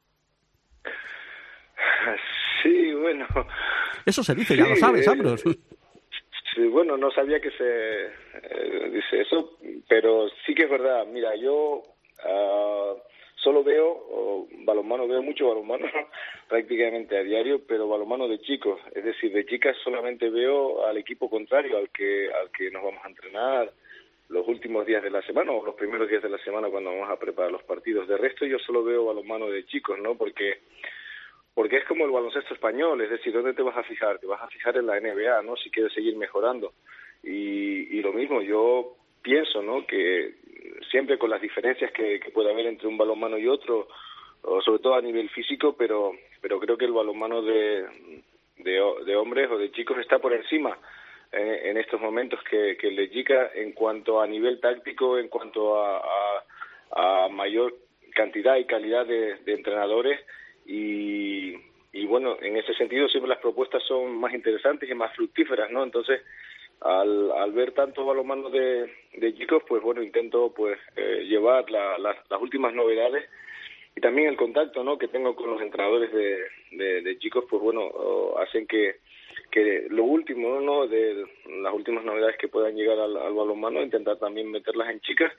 Sí, bueno. Eso se dice, ya lo sabes, Ambros. Sí, bueno, no sabía que se dice eso, pero sí que es verdad. Mira, yo solo veo balonmano, veo mucho balonmano prácticamente a diario, pero balonmano de chicos, es decir, de chicas solamente veo al equipo contrario, al que nos vamos a entrenar los últimos días de la semana o los primeros días de la semana cuando vamos a preparar los partidos. De resto yo solo veo balonmano de chicos, ¿no? Porque es como el baloncesto español, es decir, ¿dónde te vas a fijar? Te vas a fijar en la NBA, ¿no? Si quieres seguir mejorando. Y lo mismo, yo pienso, ¿no? Que siempre con las diferencias que puede haber entre un balonmano y otro, sobre todo a nivel físico, pero creo que el balonmano de hombres o de chicos está por encima en estos momentos que el de chicas en cuanto a nivel táctico, en cuanto a mayor cantidad y calidad de entrenadores y bueno, en ese sentido siempre las propuestas son más interesantes y más fructíferas, ¿no? Entonces, al ver tanto balonmano de chicos, pues bueno, intento pues llevar las últimas novedades y también el contacto, ¿no? que tengo con los entrenadores de chicos, pues bueno, hacen que lo último, ¿no? de las últimas novedades que puedan llegar al balonmano, intentar también meterlas en chicas.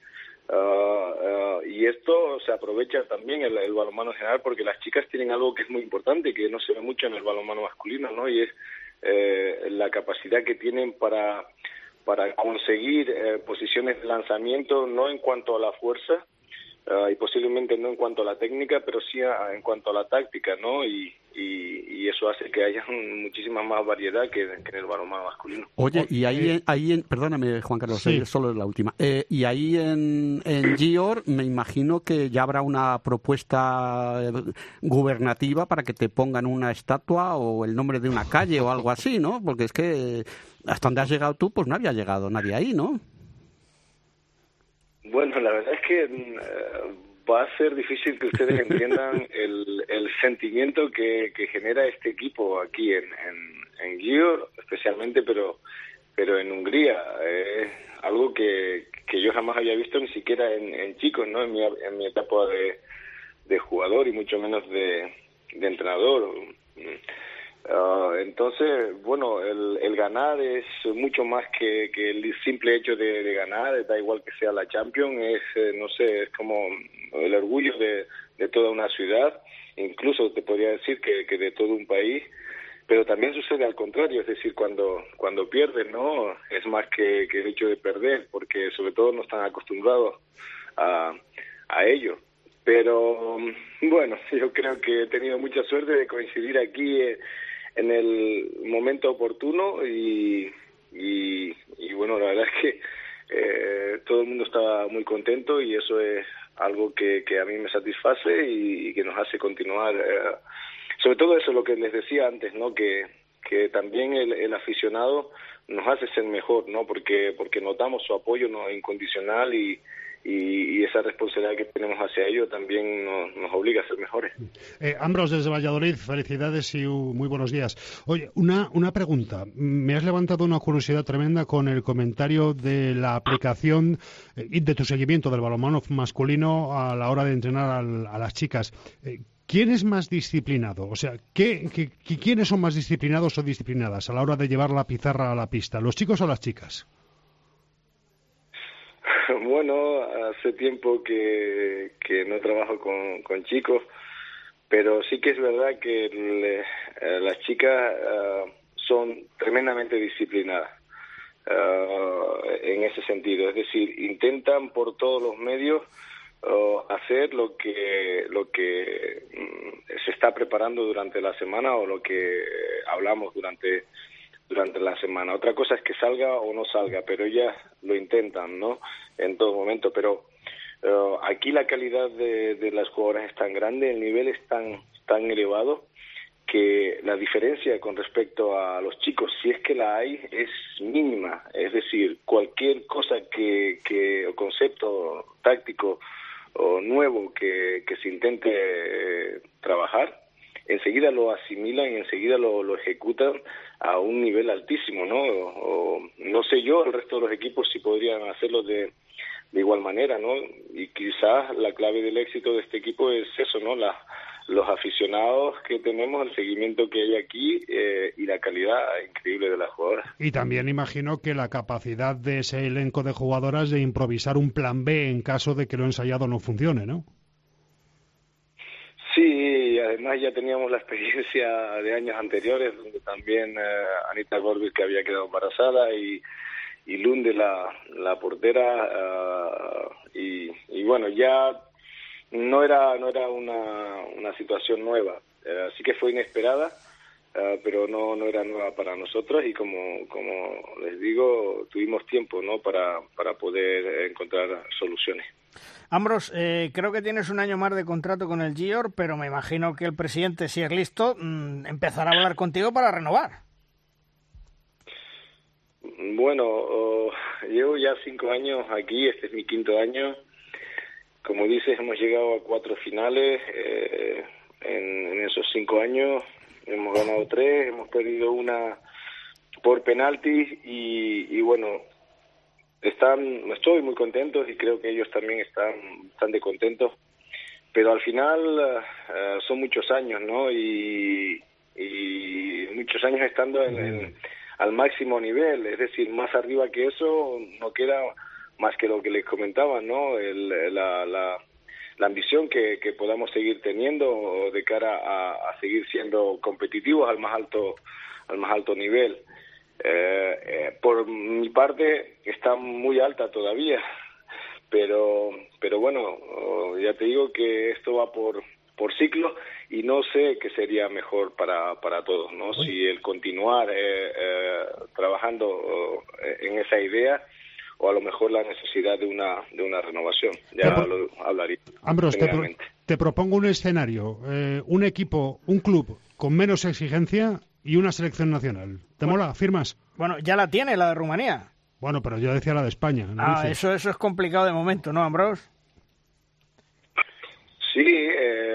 Y esto se aprovecha también el balonmano en general porque las chicas tienen algo que es muy importante, que no se ve mucho en el balonmano masculino, ¿no? Y es la capacidad que tienen para conseguir posiciones de lanzamiento, no en cuanto a la fuerza y posiblemente no en cuanto a la técnica, pero sí en cuanto a la táctica, ¿no? Y eso hace que haya muchísima más variedad que en el balonmano masculino. Oye, y perdóname, Juan Carlos, sí. Solo es la última. Y ahí en Gior me imagino que ya habrá una propuesta gubernativa para que te pongan una estatua o el nombre de una calle o algo así, ¿no? Porque es que hasta donde has llegado tú, pues no había llegado nadie ahí, ¿no? Bueno, la verdad es que va a ser difícil que ustedes entiendan el sentimiento que genera este equipo aquí en Gior, especialmente, pero en Hungría. Es algo que yo jamás había visto ni siquiera en chicos, ¿no? En mi etapa de jugador y mucho menos de entrenador. Entonces, bueno, el ganar es mucho más que el simple hecho de ganar, da igual que sea la Champions, no sé, es como el orgullo de toda una ciudad, incluso te podría decir que de todo un país, pero también sucede al contrario, es decir, cuando pierdes, ¿no? Es más que el hecho de perder, porque sobre todo no están acostumbrados a ello. Pero bueno, yo creo que he tenido mucha suerte de coincidir aquí en el momento oportuno y bueno, la verdad es que todo el mundo estaba muy contento y eso es algo que a mí me satisface y que nos hace continuar. Sobre todo eso, lo que les decía antes, ¿no? Que también el aficionado nos hace ser mejor, ¿no? Porque notamos su apoyo, ¿no?, incondicional y esa responsabilidad que tenemos hacia ello también nos obliga a ser mejores. Ambros, desde Valladolid, felicidades y muy buenos días. Oye, una pregunta. Me has levantado una curiosidad tremenda con el comentario de la aplicación y de tu seguimiento del balonmano masculino a la hora de entrenar a las chicas. ¿Quién es más disciplinado? O sea, ¿quiénes son más disciplinados o disciplinadas a la hora de llevar la pizarra a la pista? ¿Los chicos o las chicas? Bueno, hace tiempo que no trabajo con chicos, pero sí que es verdad que las chicas son tremendamente disciplinadas en ese sentido. Es decir, intentan por todos los medios hacer lo que se está preparando durante la semana o lo que hablamos durante la semana. Otra cosa es que salga o no salga, pero ellas lo intentan, ¿no?, en todo momento. Pero aquí la calidad de las jugadoras es tan grande, el nivel es tan elevado, que la diferencia con respecto a los chicos, si es que la hay, es mínima. Es decir, cualquier cosa o concepto táctico o nuevo que se intente trabajar, enseguida lo asimilan y enseguida lo ejecutan a un nivel altísimo, ¿no? O no sé yo, el resto de los equipos si podrían hacerlo de igual manera, ¿no? Y quizás la clave del éxito de este equipo es eso, ¿no? Los aficionados que tenemos, el seguimiento que hay aquí y la calidad increíble de las jugadoras. Y también imagino que la capacidad de ese elenco de jugadoras de improvisar un plan B en caso de que lo ensayado no funcione, ¿no? Sí, además ya teníamos la experiencia de años anteriores, donde también Anita Gorbis, que había quedado embarazada, y Lunde, la portera, y bueno, ya no era una situación nueva, sí que fue inesperada, pero no era nueva para nosotros, y como les digo, tuvimos tiempo, ¿no?, para poder encontrar soluciones. Ambros, creo que tienes un año más de contrato con el Gior, pero me imagino que el presidente, si es listo, empezará a hablar contigo para renovar. Bueno, llevo ya 5 años aquí, este es mi 5º año. Como dices, hemos llegado a 4 finales en esos 5 años. Hemos ganado 3, hemos perdido una por penaltis y bueno, estoy muy contentos y creo que ellos también están de contentos, pero al final son muchos años, ¿no? Y muchos años estando al máximo nivel, es decir, más arriba que eso no queda más que lo que les comentaba, ¿no? La ambición que podamos seguir teniendo de cara a seguir siendo competitivos al más alto nivel. Por mi parte está muy alta todavía, pero bueno, ya te digo que esto va por ciclo y no sé qué sería mejor para todos, ¿no? Si el continuar trabajando en esa idea o a lo mejor la necesidad de una renovación. Ya lo hablaría. Ambros, te propongo un escenario, un equipo, un club con menos exigencia y una selección nacional. ¿Te mola? ¿Firmas? Bueno, ya la tiene, la de Rumanía. Bueno, pero yo decía la de España. ¿No dices? Eso es complicado de momento, ¿no, Ambros? Sí,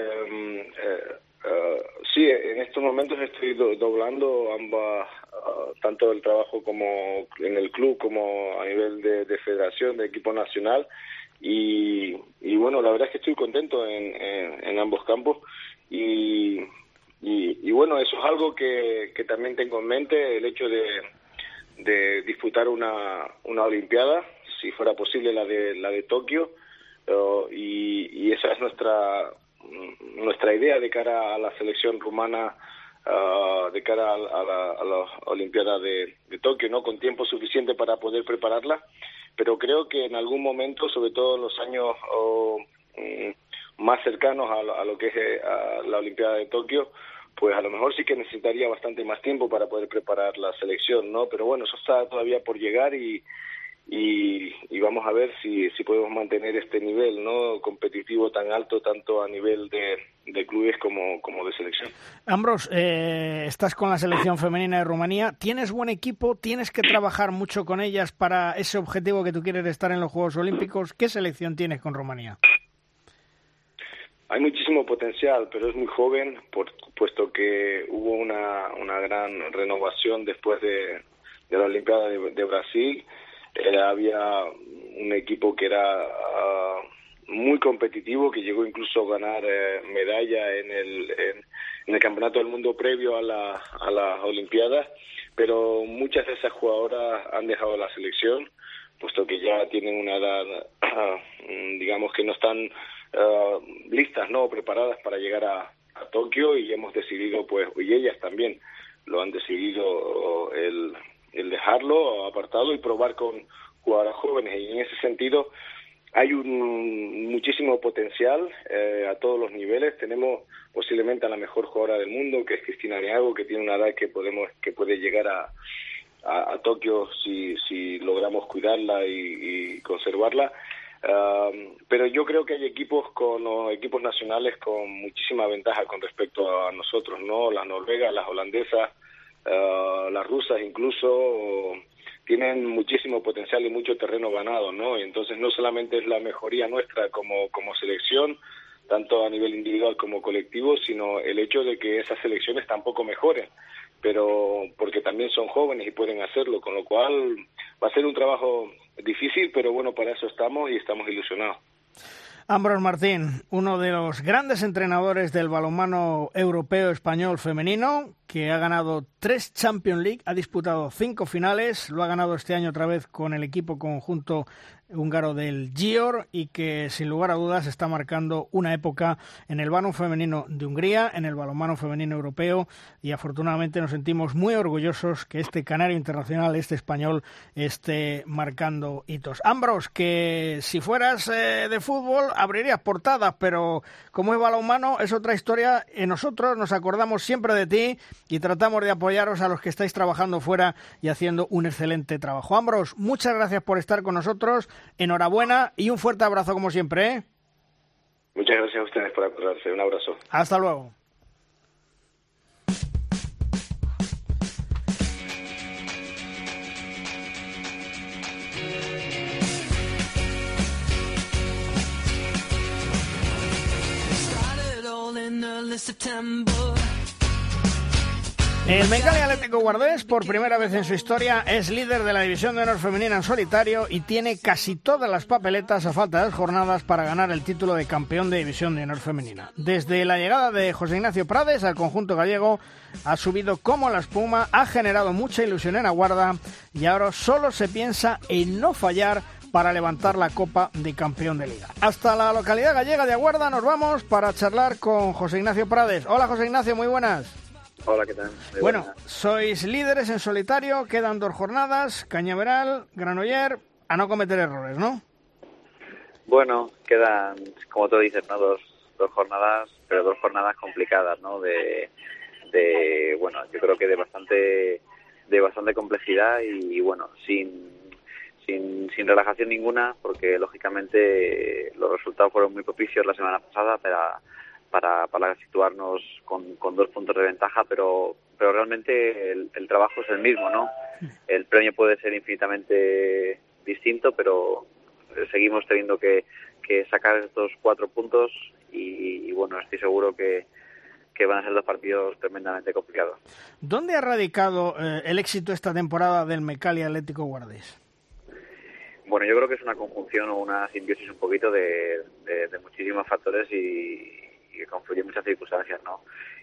sí, en estos momentos estoy doblando ambas, tanto el trabajo como en el club como a nivel de federación, de equipo nacional, y bueno, la verdad es que estoy contento en ambos campos y Y bueno, eso es algo que también tengo en mente, el hecho de disputar una Olimpiada, si fuera posible la de Tokio, y esa es nuestra idea de cara a la selección rumana, de cara a la Olimpiada de Tokio, ¿no? Con tiempo suficiente para poder prepararla, pero creo que en algún momento, sobre todo en los años más cercanos a lo que es a la Olimpiada de Tokio, pues a lo mejor sí que necesitaría bastante más tiempo para poder preparar la selección, ¿no? Pero bueno, eso está todavía por llegar y vamos a ver si podemos mantener este nivel, ¿no? Competitivo tan alto, tanto a nivel de clubes como de selección. Ambros, estás con la selección femenina de Rumanía. ¿Tienes buen equipo? ¿Tienes que trabajar mucho con ellas para ese objetivo que tú quieres de estar en los Juegos Olímpicos? ¿Qué selección tienes con Rumanía? Hay muchísimo potencial, pero es muy joven, puesto que hubo una gran renovación después de la Olimpiada de Brasil. Había un equipo que era muy competitivo, que llegó incluso a ganar medalla en el Campeonato del Mundo previo a las Olimpiadas, pero muchas de esas jugadoras han dejado la selección, puesto que ya tienen una edad, digamos que no están listas, ¿no? Preparadas para llegar a Tokio, y hemos decidido, pues, y ellas también lo han decidido, el dejarlo apartado y probar con jugadoras jóvenes, y en ese sentido hay muchísimo potencial a todos los niveles. Tenemos posiblemente a la mejor jugadora del mundo, que es Cristina Neago, que tiene una edad que puede llegar a Tokio si logramos cuidarla y conservarla. Pero yo creo que hay equipos con los equipos nacionales con muchísima ventaja con respecto a nosotros, ¿no? Las noruegas, las holandesas, las rusas incluso tienen muchísimo potencial y mucho terreno ganado, ¿no? Y entonces no solamente es la mejoría nuestra como selección, tanto a nivel individual como colectivo, sino el hecho de que esas selecciones tampoco mejoren, pero porque también son jóvenes y pueden hacerlo, con lo cual va a ser un trabajo difícil, pero bueno, para eso estamos y estamos ilusionados. Ambros Martín, uno de los grandes entrenadores del balonmano europeo español femenino, que ha ganado 3 Champions League, ha disputado 5 finales, lo ha ganado este año otra vez con el equipo conjunto húngaro del Győr, y que sin lugar a dudas está marcando una época en el balonmano femenino de Hungría, en el balonmano femenino europeo, y afortunadamente nos sentimos muy orgullosos que este canario internacional, este español, esté marcando hitos. Ambros, que si fueras de fútbol abrirías portadas, pero como es balonmano es otra historia. Nosotros nos acordamos siempre de ti y tratamos de apoyaros a los que estáis trabajando fuera y haciendo un excelente trabajo. Ambros, muchas gracias por estar con nosotros. Enhorabuena y un fuerte abrazo como siempre, ¿eh? Muchas gracias a ustedes por acordarse. Un abrazo. Hasta luego. El Mecalia Atlético Guardés, por primera vez en su historia, es líder de la División de Honor Femenina en solitario y tiene casi todas las papeletas a falta de 2 jornadas para ganar el título de campeón de División de Honor Femenina. Desde la llegada de José Ignacio Prades al conjunto gallego, ha subido como la espuma, ha generado mucha ilusión en Aguarda y ahora solo se piensa en no fallar para levantar la Copa de Campeón de Liga. Hasta la localidad gallega de Aguarda nos vamos para charlar con José Ignacio Prades. Hola José Ignacio, muy buenas. Hola, ¿qué tal? Bueno, sois líderes en solitario, quedan 2 jornadas, Cañaveral, Granoller, a no cometer errores, ¿no? Bueno, quedan, como tú dices, ¿no? dos jornadas, pero 2 jornadas complicadas, ¿no? Bueno, yo creo que de bastante complejidad y bueno, sin relajación ninguna, porque lógicamente los resultados fueron muy propicios la semana pasada para situarnos con 2 puntos de ventaja, pero realmente el trabajo es el mismo, ¿no? El premio puede ser infinitamente distinto, pero seguimos teniendo que sacar estos 4 puntos y bueno, estoy seguro que van a ser 2 partidos tremendamente complicados. ¿Dónde ha radicado el éxito esta temporada del Mecalia Atlético Guardés? Bueno, yo creo que es una conjunción o una simbiosis un poquito de muchísimos factores y que confluyen muchas circunstancias, ¿no?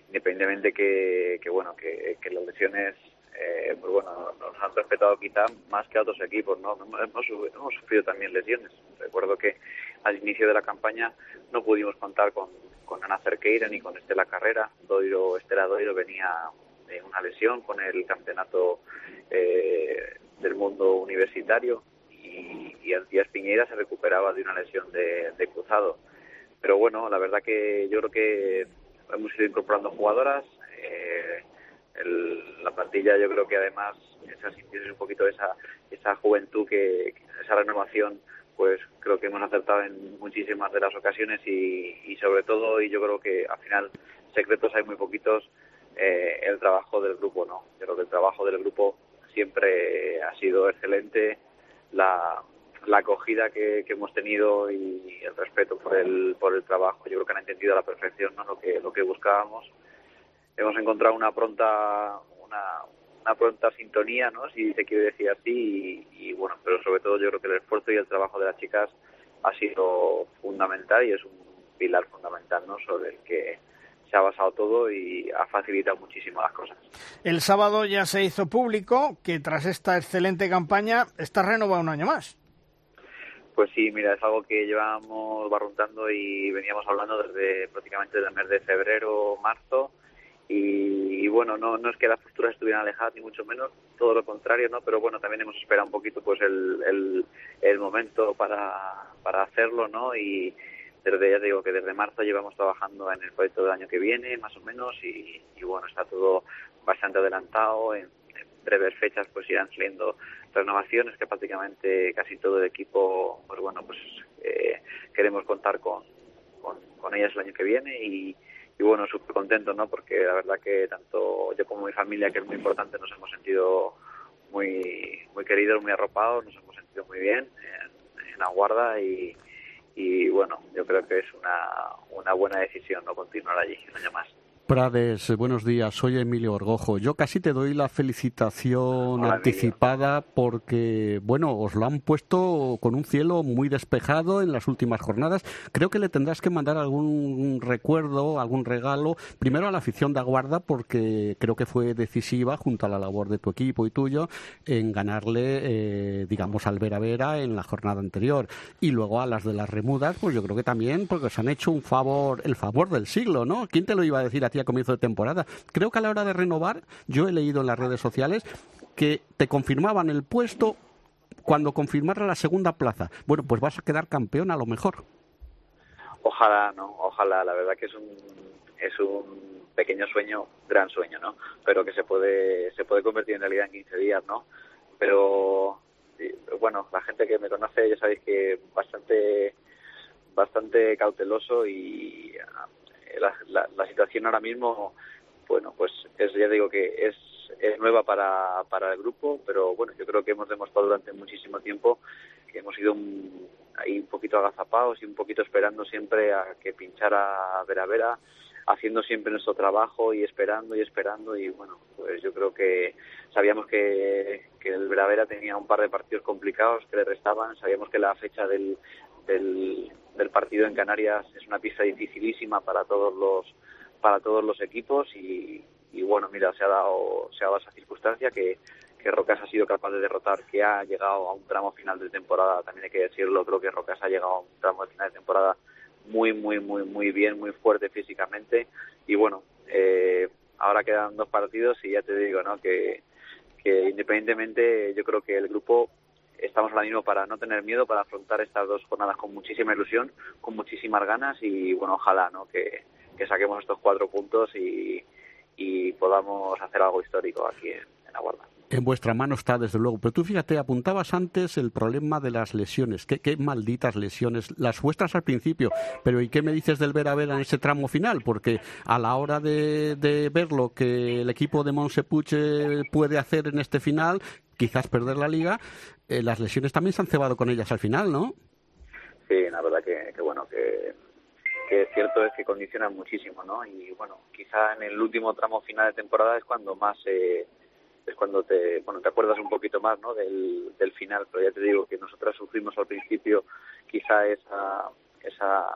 independientemente que las lesiones pues bueno, nos han respetado quizá más que a otros equipos, ¿no? Hemos sufrido también lesiones. Recuerdo que al inicio de la campaña no pudimos contar con Ana Cerqueira ni con Estela Carrera. Estela Doiro venía de una lesión con el campeonato del mundo universitario y Díaz Piñera se recuperaba de una lesión de cruzado. Pero bueno, la verdad que yo creo que hemos ido incorporando jugadoras. La plantilla, yo creo que además tiene un poquito esa juventud, esa renovación, pues creo que hemos acertado en muchísimas de las ocasiones y sobre todo, y yo creo que al final secretos hay muy poquitos, el trabajo del grupo, ¿no? Yo creo que el trabajo del grupo siempre ha sido excelente, la acogida que hemos tenido y el respeto por el trabajo, yo creo que han entendido a la perfección, ¿no? lo que buscábamos. Hemos encontrado una pronta sintonía, ¿no? Si se quiere decir así, y bueno, pero sobre todo yo creo que el esfuerzo y el trabajo de las chicas ha sido fundamental y es un pilar fundamental, ¿no? Sobre el que se ha basado todo y ha facilitado muchísimo las cosas. El sábado ya se hizo público que tras esta excelente campaña está renovado un año más. Pues sí, mira, es algo que llevábamos barruntando y veníamos hablando desde prácticamente el mes de febrero, marzo. Y bueno, no es que las posturas estuvieran alejadas ni mucho menos, todo lo contrario, ¿no? Pero bueno, también hemos esperado un poquito pues el momento para hacerlo, ¿no? Y ya te digo que desde marzo llevamos trabajando en el proyecto del año que viene, más o menos, y bueno, está todo bastante adelantado. En breves fechas pues irán saliendo renovaciones que prácticamente casi todo el equipo, pues bueno, pues queremos contar con ellas el año que viene y bueno, súper contentos, ¿no? Porque la verdad que tanto yo como mi familia, que es muy importante, nos hemos sentido muy queridos, muy arropados, nos hemos sentido muy bien en la guarda y bueno, yo creo que es una buena decisión, ¿no? Continuar allí un año más. Prades, buenos días, soy Emilio Orgojo. Yo casi te doy la felicitación anticipada porque, bueno, os lo han puesto con un cielo muy despejado en las últimas jornadas. Creo que le tendrás que mandar algún recuerdo, algún regalo, primero a la afición de Aguarda, porque creo que fue decisiva junto a la labor de tu equipo y tuyo en ganarle, digamos, al Vera en la jornada anterior. Y luego a las de las Remudas, pues yo creo que también, porque os han hecho el favor del siglo, ¿no? ¿Quién te lo iba a decir a ti a comienzo de temporada? Creo que a la hora de renovar, yo he leído en las redes sociales que te confirmaban el puesto cuando confirmara la segunda plaza. Bueno, pues vas a quedar campeón a lo mejor. Ojalá, ¿no? Ojalá, la verdad que es un pequeño sueño, gran sueño, ¿no? Pero que se puede convertir en realidad en 15 días, ¿no? Pero bueno, la gente que me conoce ya sabéis que bastante cauteloso y la situación ahora mismo, bueno, pues ya digo que es nueva para el grupo, pero bueno, yo creo que hemos demostrado durante muchísimo tiempo que hemos ido ahí un poquito agazapados y un poquito esperando siempre a que pinchara Vera, haciendo siempre nuestro trabajo y esperando y bueno, pues yo creo que sabíamos que el Vera tenía un par de partidos complicados que le restaban, sabíamos que la fecha del partido en Canarias es una pista dificilísima para todos los equipos y bueno, mira, se ha dado esa circunstancia que Rocasa ha sido capaz de derrotar, que ha llegado a un tramo final de temporada, también hay que decirlo, creo que Rocasa ha llegado a un tramo de final de temporada muy bien, muy fuerte físicamente y bueno, ahora quedan 2 partidos y ya te digo, ¿no? que independientemente yo creo que el grupo estamos ahora mismo para no tener miedo, para afrontar estas 2 jornadas con muchísima ilusión, con muchísimas ganas y bueno, ojalá, ¿no? que saquemos estos 4 puntos y podamos hacer algo histórico aquí en la Guarda. En vuestra mano está, desde luego. Pero tú fíjate, apuntabas antes el problema de las lesiones. Qué malditas lesiones. Las vuestras al principio. Pero ¿y qué me dices del Vera en ese tramo final? Porque a la hora de ver lo que el equipo de Montsepuche puede hacer en este final, quizás perder la Liga, las lesiones también se han cebado con ellas al final, ¿no? Sí, la verdad que bueno, que es cierto es que condicionan muchísimo, ¿no? Y bueno, quizá en el último tramo final de temporada es cuando más... es cuando te acuerdas un poquito más, ¿no? del final, pero ya te digo que nosotras sufrimos al principio quizá esa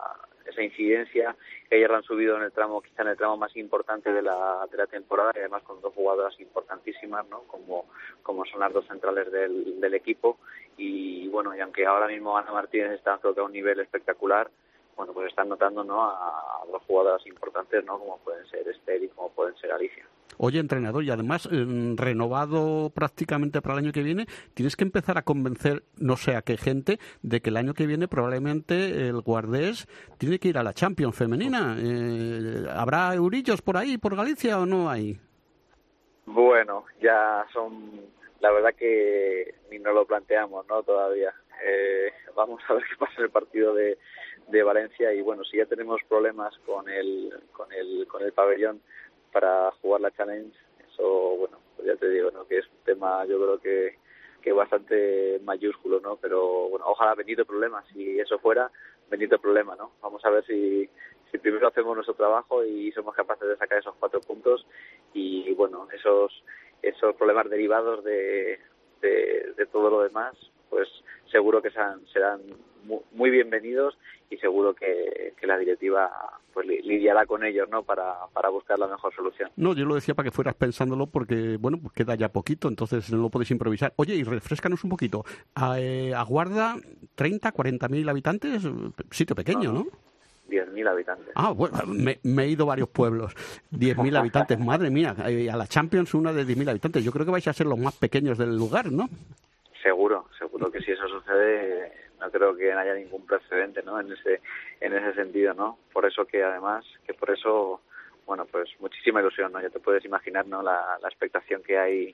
esa incidencia, que ayer la han subido en el tramo, quizá en el tramo más importante de la temporada, y además con dos jugadoras importantísimas, ¿no? Como son las dos centrales del equipo. Y bueno, y aunque ahora mismo Ana Martínez está creo que a un nivel espectacular, bueno, pues están notando, ¿no?, a dos jugadoras importantes, ¿no?, como pueden ser Esther y como pueden ser Alicia. Oye, entrenador, y además renovado prácticamente para el año que viene, tienes que empezar a convencer, no sé a qué gente, de que el año que viene probablemente el Guardés tiene que ir a la Champions femenina. ¿Habrá eurillos por ahí, por Galicia, o no hay? Bueno, ya son, la verdad que ni nos lo planteamos, ¿no?, todavía. Vamos a ver qué pasa en el partido de Valencia, y bueno, si ya tenemos problemas con el pabellón para jugar la Challenge, eso, bueno, pues ya te digo, ¿no?, que es un tema, yo creo que bastante mayúsculo, ¿no? Pero bueno, ojalá, bendito problema, si eso fuera, bendito problema, ¿no? Vamos a ver si primero hacemos nuestro trabajo y somos capaces de sacar esos 4 puntos, y bueno, esos problemas derivados de todo lo demás, pues seguro que serán muy bienvenidos, y seguro que la directiva pues lidiará con ellos, ¿no?, para buscar la mejor solución. No, yo lo decía para que fueras pensándolo, porque bueno, pues queda ya poquito, entonces no lo podéis improvisar. Oye, y refréscanos un poquito. Aguarda 30, 40.000 habitantes, sitio pequeño, ¿no? 10.000 habitantes. Ah, bueno, me he ido a varios pueblos. 10.000 habitantes, madre mía. A la Champions una de 10.000 habitantes. Yo creo que vais a ser los más pequeños del lugar, ¿no? Seguro que si eso sucede, no creo que haya ningún precedente, ¿no?, en ese sentido, ¿no? Por eso, bueno, pues muchísima ilusión, ¿no? Ya te puedes imaginar, ¿no?, la expectación que hay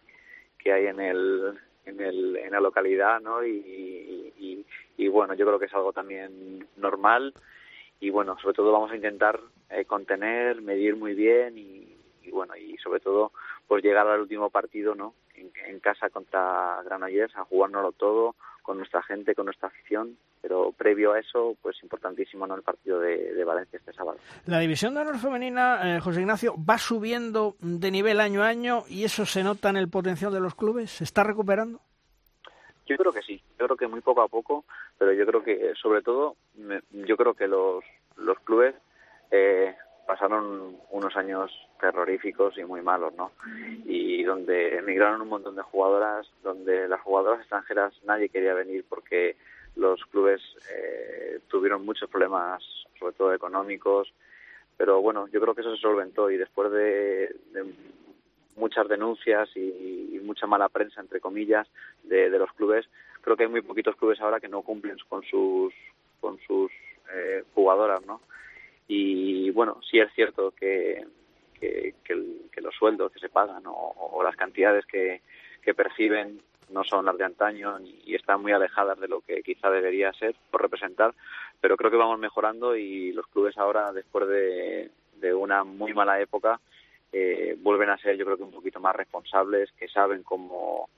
en la localidad, ¿no? Y bueno, yo creo que es algo también normal, y bueno, sobre todo vamos a intentar contener, medir muy bien, y bueno, y sobre todo pues llegar al último partido, ¿no?, en casa contra Granollers, a jugárnoslo todo con nuestra gente, con nuestra afición, pero previo a eso, pues importantísimo, ¿no?, el partido de Valencia este sábado. La división de honor femenina, José Ignacio, va subiendo de nivel año a año, y eso se nota en el potencial de los clubes. ¿Se está recuperando? Yo creo que sí, yo creo que muy poco a poco, pero yo creo que sobre todo, yo creo que los clubes pasaron unos años terroríficos y muy malos, ¿no? Y donde emigraron un montón de jugadoras, donde las jugadoras extranjeras nadie quería venir porque los clubes tuvieron muchos problemas, sobre todo económicos, pero bueno, yo creo que eso se solventó, y después de muchas denuncias y mucha mala prensa, entre comillas, de los clubes, creo que hay muy poquitos clubes ahora que no cumplen con sus jugadoras, ¿no? Y bueno, sí es cierto que los sueldos que se pagan o las cantidades que perciben no son las de antaño, y están muy alejadas de lo que quizá debería ser por representar, pero creo que vamos mejorando, y los clubes ahora, después de una muy mala época, vuelven a ser, yo creo que un poquito más responsables, que saben cómo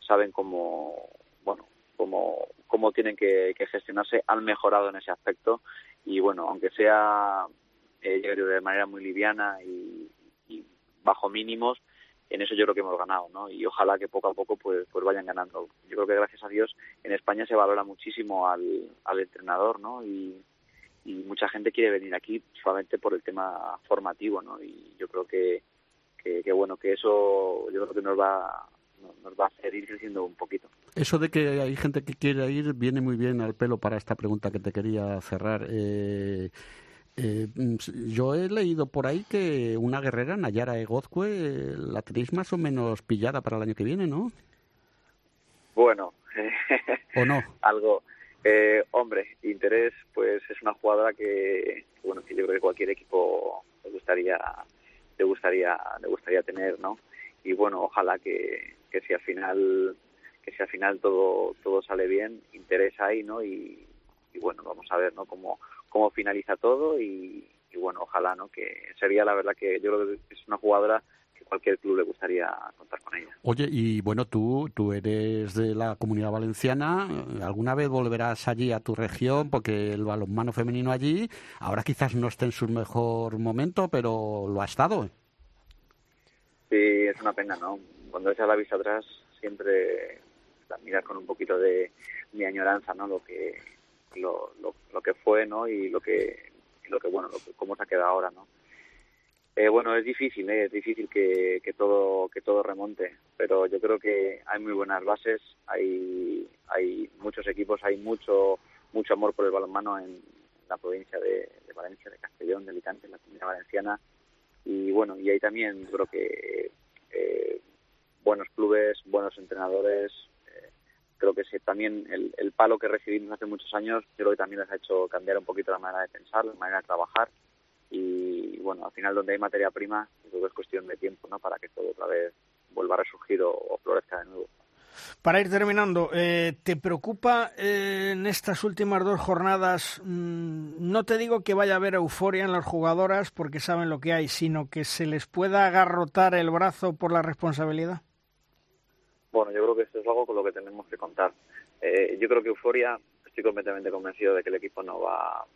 tienen que gestionarse, han mejorado en ese aspecto, y bueno, aunque sea de manera muy liviana y bajo mínimos, en eso yo creo que hemos ganado, ¿no? Y ojalá que poco a poco pues vayan ganando. Yo creo que gracias a Dios en España se valora muchísimo al entrenador, ¿no? Y mucha gente quiere venir aquí solamente por el tema formativo, ¿no? Y yo creo que bueno, que eso yo creo que nos va a hacer ir creciendo un poquito. Eso de que hay gente que quiere ir viene muy bien al pelo para esta pregunta que te quería cerrar. Yo he leído por ahí que una guerrera, Nayara Egozcue, la tenéis más o menos pillada para el año que viene, ¿no? Bueno, ¿o no? Algo. Hombre, interés, pues es una jugadora que yo creo que cualquier equipo le gustaría tener, ¿no? Y bueno, ojalá que si al final todo sale bien, interés hay, ¿no? Y bueno, vamos a ver, ¿no?, cómo finaliza todo, y bueno, ojalá, ¿no?, que sería, la verdad, que yo creo que es una jugadora que cualquier club le gustaría contar con ella. Oye, y bueno, tú eres de la Comunidad Valenciana, ¿alguna vez volverás allí a tu región? Porque el balonmano femenino allí ahora quizás no esté en su mejor momento, pero lo ha estado. Sí, es una pena, ¿no? Cuando echas la vista atrás siempre la miras con un poquito de añoranza, ¿no? Lo que fue, ¿no? Y lo que cómo se ha quedado ahora, ¿no? Bueno, es difícil que todo remonte, pero yo creo que hay muy buenas bases, hay muchos equipos, hay mucho amor por el balonmano en la provincia de Valencia, de Castellón, de Alicante, en la Comunidad Valenciana, y bueno, y hay también creo que buenos clubes, buenos entrenadores. Creo que también el palo que recibimos hace muchos años, creo que también les ha hecho cambiar un poquito la manera de pensar, la manera de trabajar. Y bueno, al final donde hay materia prima, creo que es cuestión de tiempo, ¿no?, para que todo otra vez vuelva a resurgir o florezca de nuevo. Para ir terminando, ¿te preocupa en estas últimas 2 jornadas? No te digo que vaya a haber euforia en las jugadoras porque saben lo que hay, sino que se les pueda agarrotar el brazo por la responsabilidad. Bueno, yo creo que esto es algo con lo que tenemos que contar. Yo creo que euforia, estoy completamente convencido de que el equipo no va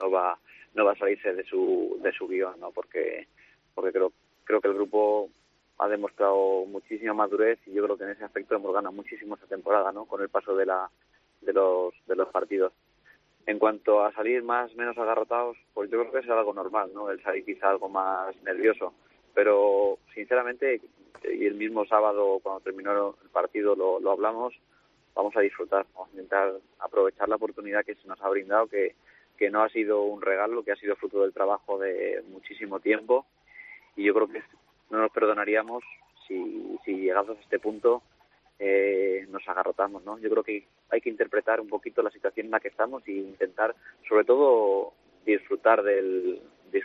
a salirse de su guión, ¿no? Porque creo que el grupo ha demostrado muchísima madurez y yo creo que en ese aspecto hemos ganado muchísimo esta temporada, ¿no?, con el paso de los partidos. En cuanto a salir menos agarrotados, pues yo creo que es algo normal, ¿no?, el salir quizá algo más nervioso, pero sinceramente, y el mismo sábado cuando terminó el partido lo hablamos, vamos a disfrutar, vamos a intentar aprovechar la oportunidad que se nos ha brindado, que no ha sido un regalo, que ha sido fruto del trabajo de muchísimo tiempo, y yo creo que no nos perdonaríamos si llegados a este punto nos agarrotamos, ¿no? Yo creo que hay que interpretar un poquito la situación en la que estamos e intentar, sobre todo, disfrutar de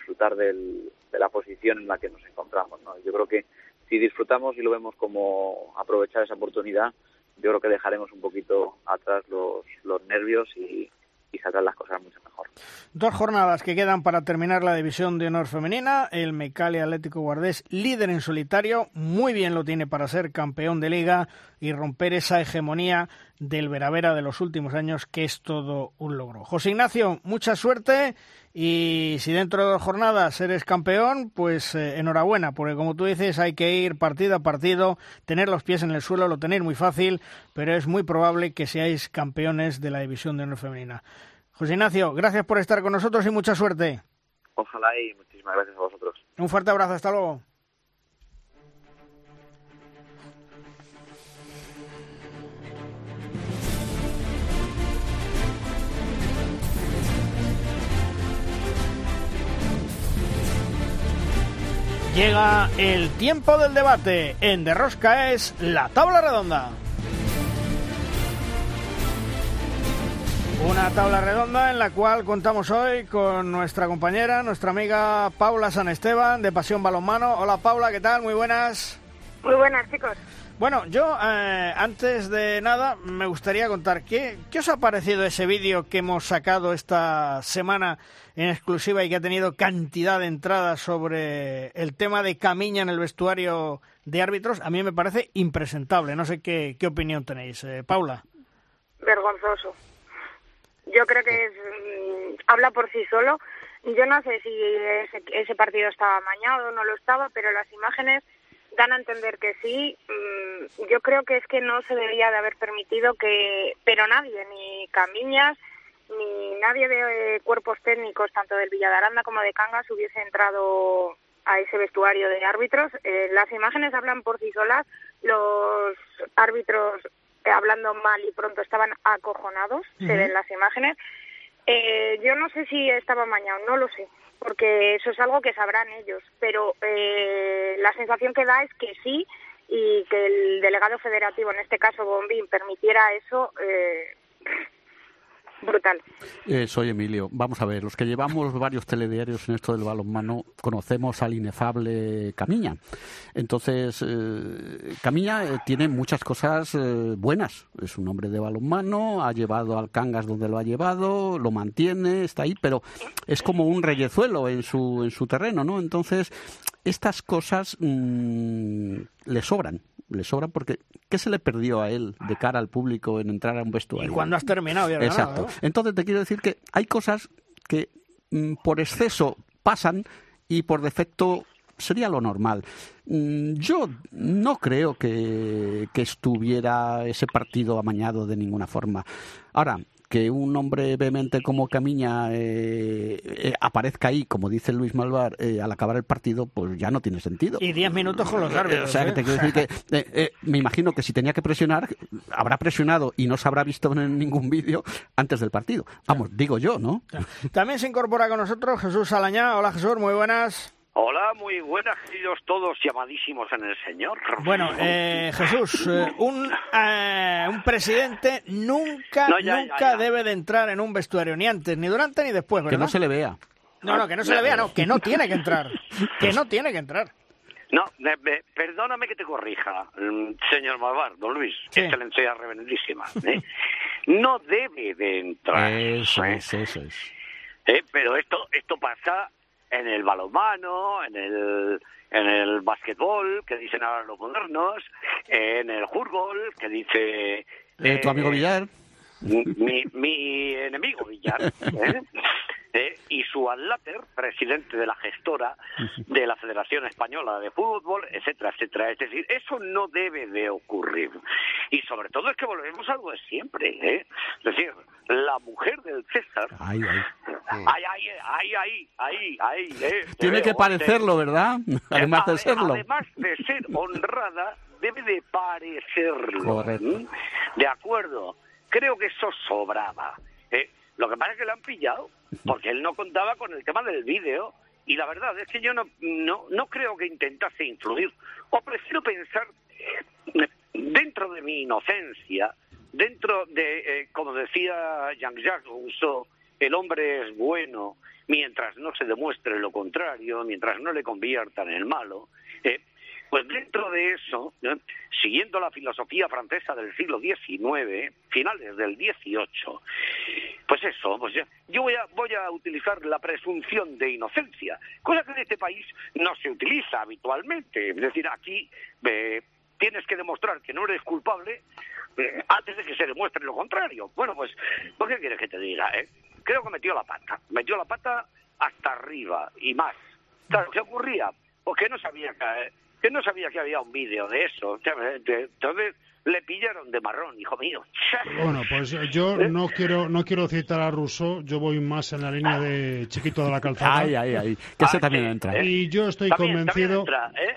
la posición en la que nos encontramos, ¿no? Yo creo que si disfrutamos y lo vemos como aprovechar esa oportunidad, yo creo que dejaremos un poquito atrás los nervios y sacar las cosas mucho mejor. 2 jornadas que quedan para terminar la división de honor femenina. El Mecali Atlético Guardés, líder en solitario, muy bien lo tiene para ser campeón de liga y romper esa hegemonía del Veravera de los últimos años, que es todo un logro. José Ignacio, mucha suerte, y si dentro de 2 jornadas eres campeón, pues enhorabuena, porque como tú dices, hay que ir partido a partido, tener los pies en el suelo, lo tenéis muy fácil, pero es muy probable que seáis campeones de la división de honor femenina. José Ignacio, gracias por estar con nosotros y mucha suerte. Ojalá, y muchísimas gracias a vosotros. Un fuerte abrazo, hasta luego. Llega el tiempo del debate. En De Rosca es la tabla redonda. Una tabla redonda en la cual contamos hoy con nuestra compañera, nuestra amiga Paula San Esteban, de Pasión Balonmano. Hola Paula, ¿qué tal? Muy buenas. Muy buenas, chicos. Bueno, yo antes de nada me gustaría contar ¿qué os ha parecido ese vídeo que hemos sacado esta semana en exclusiva y que ha tenido cantidad de entradas sobre el tema de Camiña en el vestuario de árbitros? A mí me parece impresentable. No sé qué opinión tenéis, Paula. Vergonzoso. Yo creo que habla por sí solo. Yo no sé si ese partido estaba amañado o no lo estaba, pero las imágenes dan a entender que sí. Yo creo que es que no se debería de haber permitido pero nadie, ni Camiñas, ni nadie de cuerpos técnicos, tanto del Villadaranda como de Cangas, hubiese entrado a ese vestuario de árbitros. Las imágenes hablan por sí solas. Los árbitros, hablando mal y pronto, estaban acojonados, se ven las imágenes. Yo no sé si estaba amañado, no lo sé, porque eso es algo que sabrán ellos, pero la sensación que da es que sí, y que el delegado federativo, en este caso Bombín, permitiera eso, brutal. Soy Emilio. Vamos a ver, los que llevamos varios telediarios en esto del balonmano conocemos al inefable Camiña. Entonces, Camiña tiene muchas cosas buenas. Es un hombre de balonmano, ha llevado al Cangas donde lo ha llevado, lo mantiene, está ahí, pero es como un reyezuelo en su terreno, ¿no? Entonces, estas cosas le sobran porque ¿qué se le perdió a él de cara al público en entrar a un vestuario? Y cuando has terminado ya. Exacto. Ganado, ¿no? Entonces te quiero decir que hay cosas que por exceso pasan y por defecto sería lo normal. Yo no creo que estuviera ese partido amañado de ninguna forma. Ahora, que un hombre vehemente como Camiña aparezca ahí, como dice Luis Malvar, al acabar el partido, pues ya no tiene sentido. Y 10 minutos con los árbitros. O sea, que te quiero decir que me imagino que si tenía que presionar, habrá presionado y no se habrá visto en ningún vídeo antes del partido. Vamos, digo yo, ¿no? También se incorpora con nosotros Jesús Salañá. Hola, Jesús, muy buenas. Hola, muy buenas, queridos todos llamadísimos en el Señor. Bueno, Jesús, un presidente nunca debe de entrar en un vestuario, ni antes, ni durante, ni después, ¿verdad? Que no se le vea. No, que no se le vea, no, que no tiene que entrar. Que no tiene que entrar. No, perdóname que te corrija, señor Malvar, don Luis, sí. Excelencia reverendísima. No debe de entrar. Eso es. Pero esto pasa en el balonmano, en el básquetbol, que dicen ahora los modernos, en el fútbol, que dice... tu amigo Villar. Mi enemigo Villar, y su adláter, presidente de la gestora de la Federación Española de Fútbol, etcétera, etcétera. Es decir, eso no debe de ocurrir. Y sobre todo es que volvemos a algo de siempre, Es decir, la mujer del César... Ahí. Tiene que parecerlo, ¿verdad? Además de serlo. Además de ser honrada, debe de parecerlo. Correcto. De acuerdo. Creo que eso sobraba. Lo que pasa es que lo han pillado porque él no contaba con el tema del vídeo y la verdad es que yo no creo que intentase influir. O prefiero pensar dentro de mi inocencia, dentro de, como decía Jean-Jacques Rousseau, el hombre es bueno mientras no se demuestre lo contrario, mientras no le conviertan en malo. Pues dentro de eso, siguiendo la filosofía francesa del siglo XIX, finales del XVIII, pues eso, yo voy a utilizar la presunción de inocencia, cosa que en este país no se utiliza habitualmente. Es decir, aquí tienes que demostrar que no eres culpable antes de que se demuestre lo contrario. Bueno, pues, ¿qué quieres que te diga? Creo que metió la pata hasta arriba y más. Claro, ¿qué ocurría? Pues que no sabía que había un vídeo de eso. Entonces le pillaron de marrón, hijo mío. Bueno, pues yo no quiero citar a Rousseau, yo voy más en la línea de Chiquito de la Calzada. Ay, que ese también entra. Y yo estoy convencido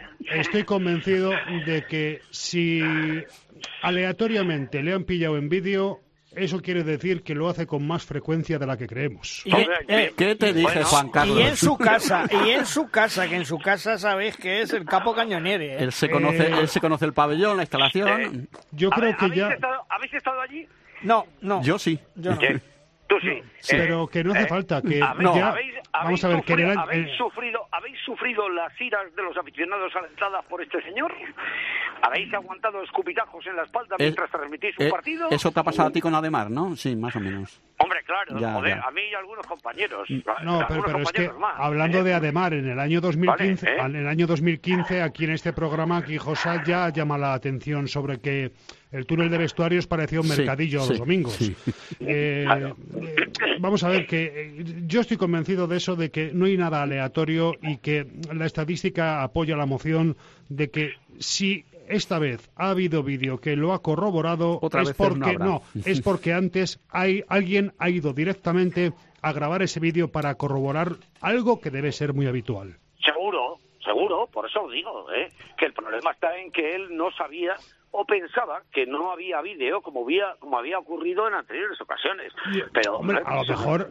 de que si aleatoriamente le han pillado en vídeo, eso quiere decir que lo hace con más frecuencia de la que creemos. ¿Qué te dije, Juan Carlos? Y en su casa, que en su casa sabéis que es el capo Cañonieri. Él se conoce el pabellón, la instalación. Yo creo que ya... ¿Habéis estado allí? No. Yo sí. Yo no. Tú sí. Pero que no hace falta, que vamos a ver, ¿habéis sufrido las iras de los aficionados alentadas por este señor? ¿Habéis aguantado escupitajos en la espalda mientras transmitís un partido? Eso te ha pasado a ti con Ademar, ¿no? Sí, más o menos. Hombre, claro, a mí y a algunos compañeros. No, pero es que hablando de Ademar, en el año 2015, aquí en este programa, Quijosat ya llama la atención sobre que el túnel de vestuarios parecía un mercadillo los domingos. Sí. Vamos a ver, que yo estoy convencido de eso, de que no hay nada aleatorio y que la estadística apoya la moción de que si esta vez ha habido vídeo que lo ha corroborado, es porque antes alguien ha ido directamente a grabar ese vídeo para corroborar algo que debe ser muy habitual. Seguro, por eso os digo, que el problema está en que él no sabía o pensaba que no había vídeo como había ocurrido en anteriores ocasiones. Pero hombre, a lo mejor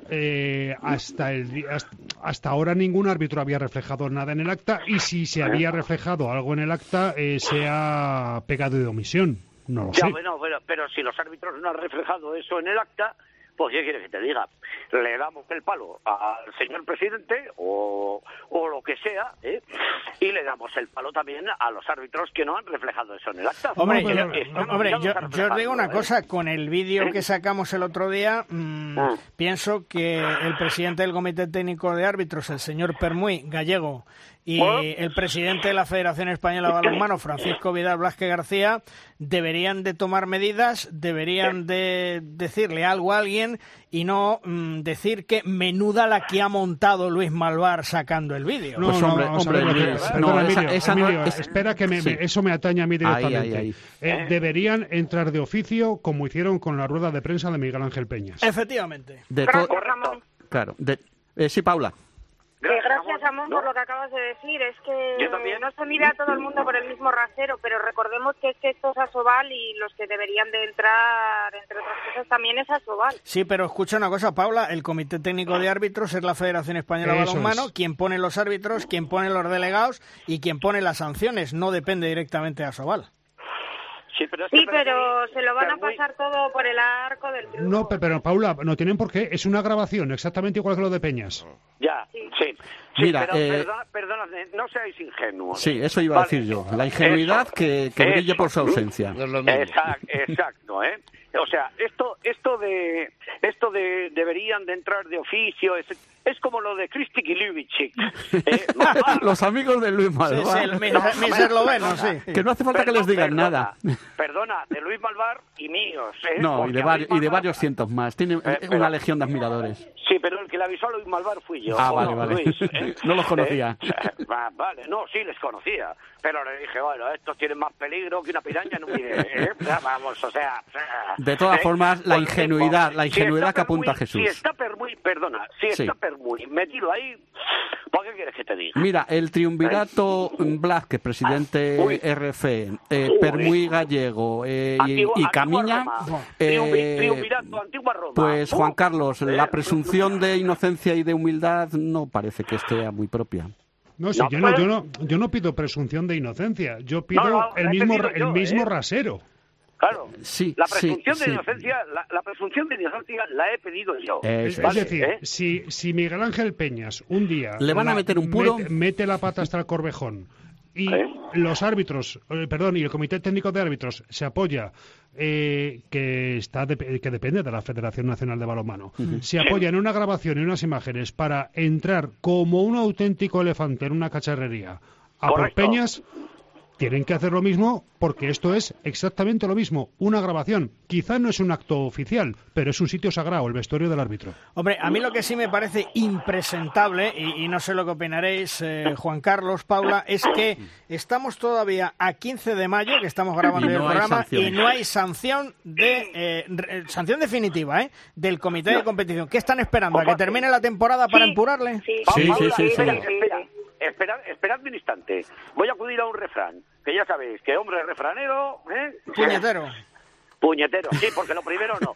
hasta ahora ningún árbitro había reflejado nada en el acta, y si se había reflejado algo en el acta se ha pegado de omisión. No lo sé. Bueno, pero si los árbitros no han reflejado eso en el acta, pues ¿qué quieres que te diga? Le damos el palo al señor presidente o lo que sea, y le damos el palo también a los árbitros que no han reflejado eso en el acta. Hombre, yo os digo una cosa, con el vídeo que sacamos el otro día, pienso que el presidente del Comité Técnico de Árbitros, el señor Permuy, gallego, y el presidente de la Federación Española de Balonmano, Francisco Vidal Blasque García, deberían de tomar medidas, deberían de decirle algo a alguien bien y no decir que menuda la que ha montado Luis Malvar sacando el vídeo. No, Pues no, hombre, vamos a hombre, ver, Luis, perdona, no, Emilio, esa no Emilio, es- espera que sí. eso me atañe a mí directamente. Ahí. Deberían entrar de oficio como hicieron con la rueda de prensa de Miguel Ángel Peñas. Efectivamente. Gracias, Ramón. Claro. Sí, Paula. Gracias, Ramón, por lo que acabas de decir. Es que Yo también. no se mira a todo el mundo por el mismo rasero, pero recordemos que es que esto es Asobal y los que deberían de entrar, entre otras cosas, también es Asobal. Sí, pero escucha una cosa, Paula, el Comité Técnico de Árbitros es la Federación Española de Eso Balonmano, es. quien pone los árbitros, quien pone los delegados y quien pone las sanciones, no depende directamente de Asobal. Sí, pero, Se lo van a pasar todo por el arco del triunfo. No, pero Paula, no tienen por qué. Es una grabación exactamente igual que lo de Peñas. Ya, sí. Mira, pero perdonad, no seáis ingenuos. Sí, eso iba a decir yo. La ingenuidad que brille por su ausencia. No es lo mismo. Exacto, ¿eh? O sea, esto de deberían de entrar de oficio es como lo de Kristi Kilivicic. Los amigos de Luis Malvar. Mis eslovenos, sí. Que no hace falta que les digan nada. Perdona, de Luis Malvar y míos, ¿eh? No, y Porque a Luis de Malvar- varios cientos más. Tiene pero- una legión de admiradores. Sí, pero el que le avisó a Luis Malvar fui yo. Ah, ¿o vale, no, vale. Luis? No los conocía. Vale, no, sí les conocía. Pero le dije, bueno, estos tienen más peligro que una piraña en un video, ¿eh? Vamos, o sea... De todas formas, la ingenuidad que apunta Permuy, Jesús. Si está Permuy, perdona, si Sí. está Permuy metido ahí, ¿por qué quieres que te diga? Mira, el triunvirato Blázquez, presidente RF, Permuy Gallego y Camiña, Triunvirato, antigua Roma. pues Juan Carlos, la presunción de inocencia y de humildad no parece que esté muy propia. No, sí, yo no pido presunción de inocencia. Yo pido el mismo rasero. Claro, Sí, la presunción sí, de inocencia, la presunción de inocencia la he pedido yo. Es Eso es. decir, si Miguel Ángel Peñas un día Le van a meter un puro. mete la pata hasta el Corvejón y los árbitros, y el Comité Técnico de Árbitros se apoya, que depende de la Federación Nacional de Balonmano, se apoya en una grabación y unas imágenes para entrar como un auténtico elefante en una cacharrería a por Peñas, tienen que hacer lo mismo porque esto es exactamente lo mismo, una grabación. Quizá no es un acto oficial, pero es un sitio sagrado, el vestuario del árbitro. Hombre, a mí lo que sí me parece impresentable, y no sé lo que opinaréis, Juan Carlos, Paula, es que estamos todavía a 15 de mayo, que estamos grabando Y no el hay programa, sanción. y no hay sanción sanción definitiva, del comité de competición. ¿Qué están esperando? ¿A que termine la temporada para empurarle? Esperad un instante. Voy a acudir a un refrán, que ya sabéis, que hombre refranero... Puñetero. Puñetero, sí, porque lo primero no.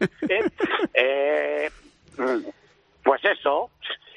Pues eso,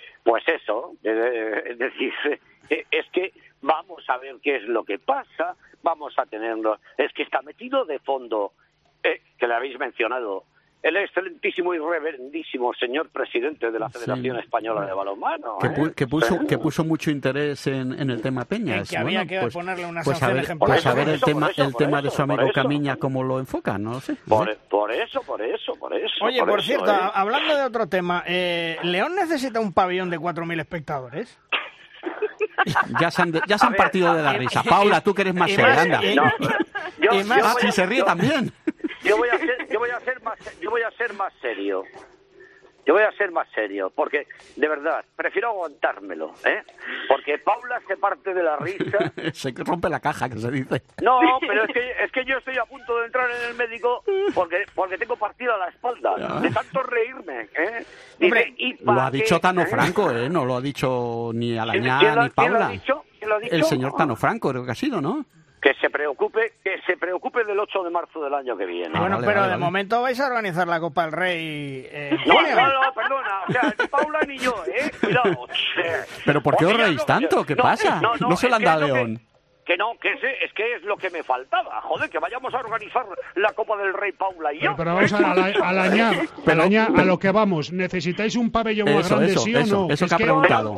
es decir, es que vamos a ver qué es lo que pasa, vamos a tenerlo. Es que está metido de fondo, que le habéis mencionado, el excelentísimo y reverendísimo señor presidente de la Federación Española de Balonmano. Que puso mucho interés en el tema Peñas. Que había que ponerle una sanción ejemplar. Pues a ver el tema de su amigo Camiña, cómo lo enfoca, no lo sé. Por eso. Oye, por cierto, hablando de otro tema, ¿León necesita un pabellón de 4.000 espectadores? Ya se han partido de la risa. Paula, tú que eres más seria, anda. Sí, se ríe también. Yo voy a ser más serio. Yo voy a ser más serio, porque, de verdad, prefiero aguantármelo, Porque Paula se parte de la risa. Se rompe la caja, que se dice. No, pero es que yo estoy a punto de entrar en el médico porque tengo partida la espalda, de tanto reírme, Hombre, lo ha dicho Tano Franco, no lo ha dicho ni Alañá ni Paula. ¿Quién lo ha dicho? El señor Tano Franco, creo que ha sido, ¿no? Que se preocupe del 8 de marzo del año que viene. Bueno, pero de momento vais a organizar la Copa del Rey. No, perdona, o sea, ni Paula ni yo, cuidado. Pero ¿por qué os reís tanto? ¿Qué pasa? No se lo han dado a León. Que es lo que me faltaba. Joder, que vayamos a organizar la Copa del Rey Paula y yo. Pero vamos a lo que vamos. ¿Necesitáis un pabellón más grande, sí o no? Eso que ha preguntado.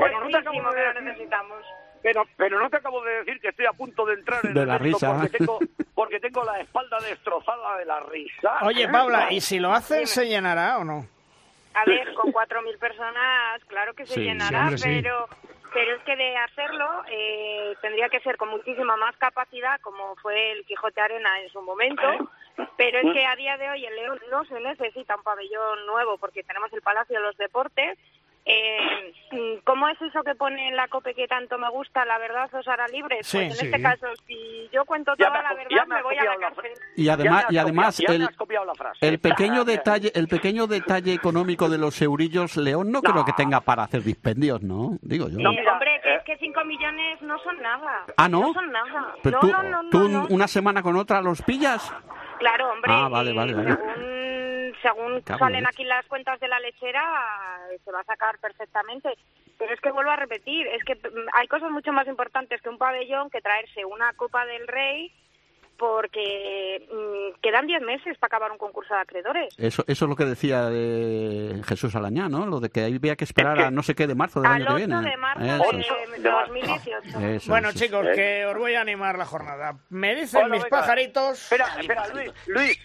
Pero no te acabo de decir que estoy a punto de entrar en de el la risa. porque tengo la espalda destrozada de la risa. Oye, Paula, ¿y si lo hacen se llenará o no? A ver, con 4.000 personas, claro que se llenará, pero es que de hacerlo tendría que ser con muchísima más capacidad, como fue el Quijote Arena en su momento, Pero es que a día de hoy en León no se necesita un pabellón nuevo porque tenemos el Palacio de los Deportes. ¿Cómo es eso que pone en la COPE que tanto me gusta? La verdad os hará libres. Sí, pues en este caso, si yo cuento toda la verdad, me voy a la cárcel. Y además el pequeño detalle económico de los eurillos, León no creo que tenga para hacer dispendios, ¿no? Digo yo. No, hombre, es que 5 millones no son nada. ¿Ah, no? No son nada. Pero no. Una semana con otra los pillas. Claro, hombre. Ah, vale. Según salen aquí las cuentas de la lechera, se va a sacar perfectamente. Pero es que vuelvo a repetir, es que hay cosas mucho más importantes que un pabellón, que traerse una Copa del Rey, porque quedan 10 meses para acabar un concurso de acreedores. Eso es lo que decía Jesús Alañá, ¿no? Lo de que había que esperar a no sé qué de marzo del año que viene. Al 8 de marzo de 2018. Bueno, chicos, que os voy a animar la jornada. Me dicen mis pajaritos... Espera, Luis.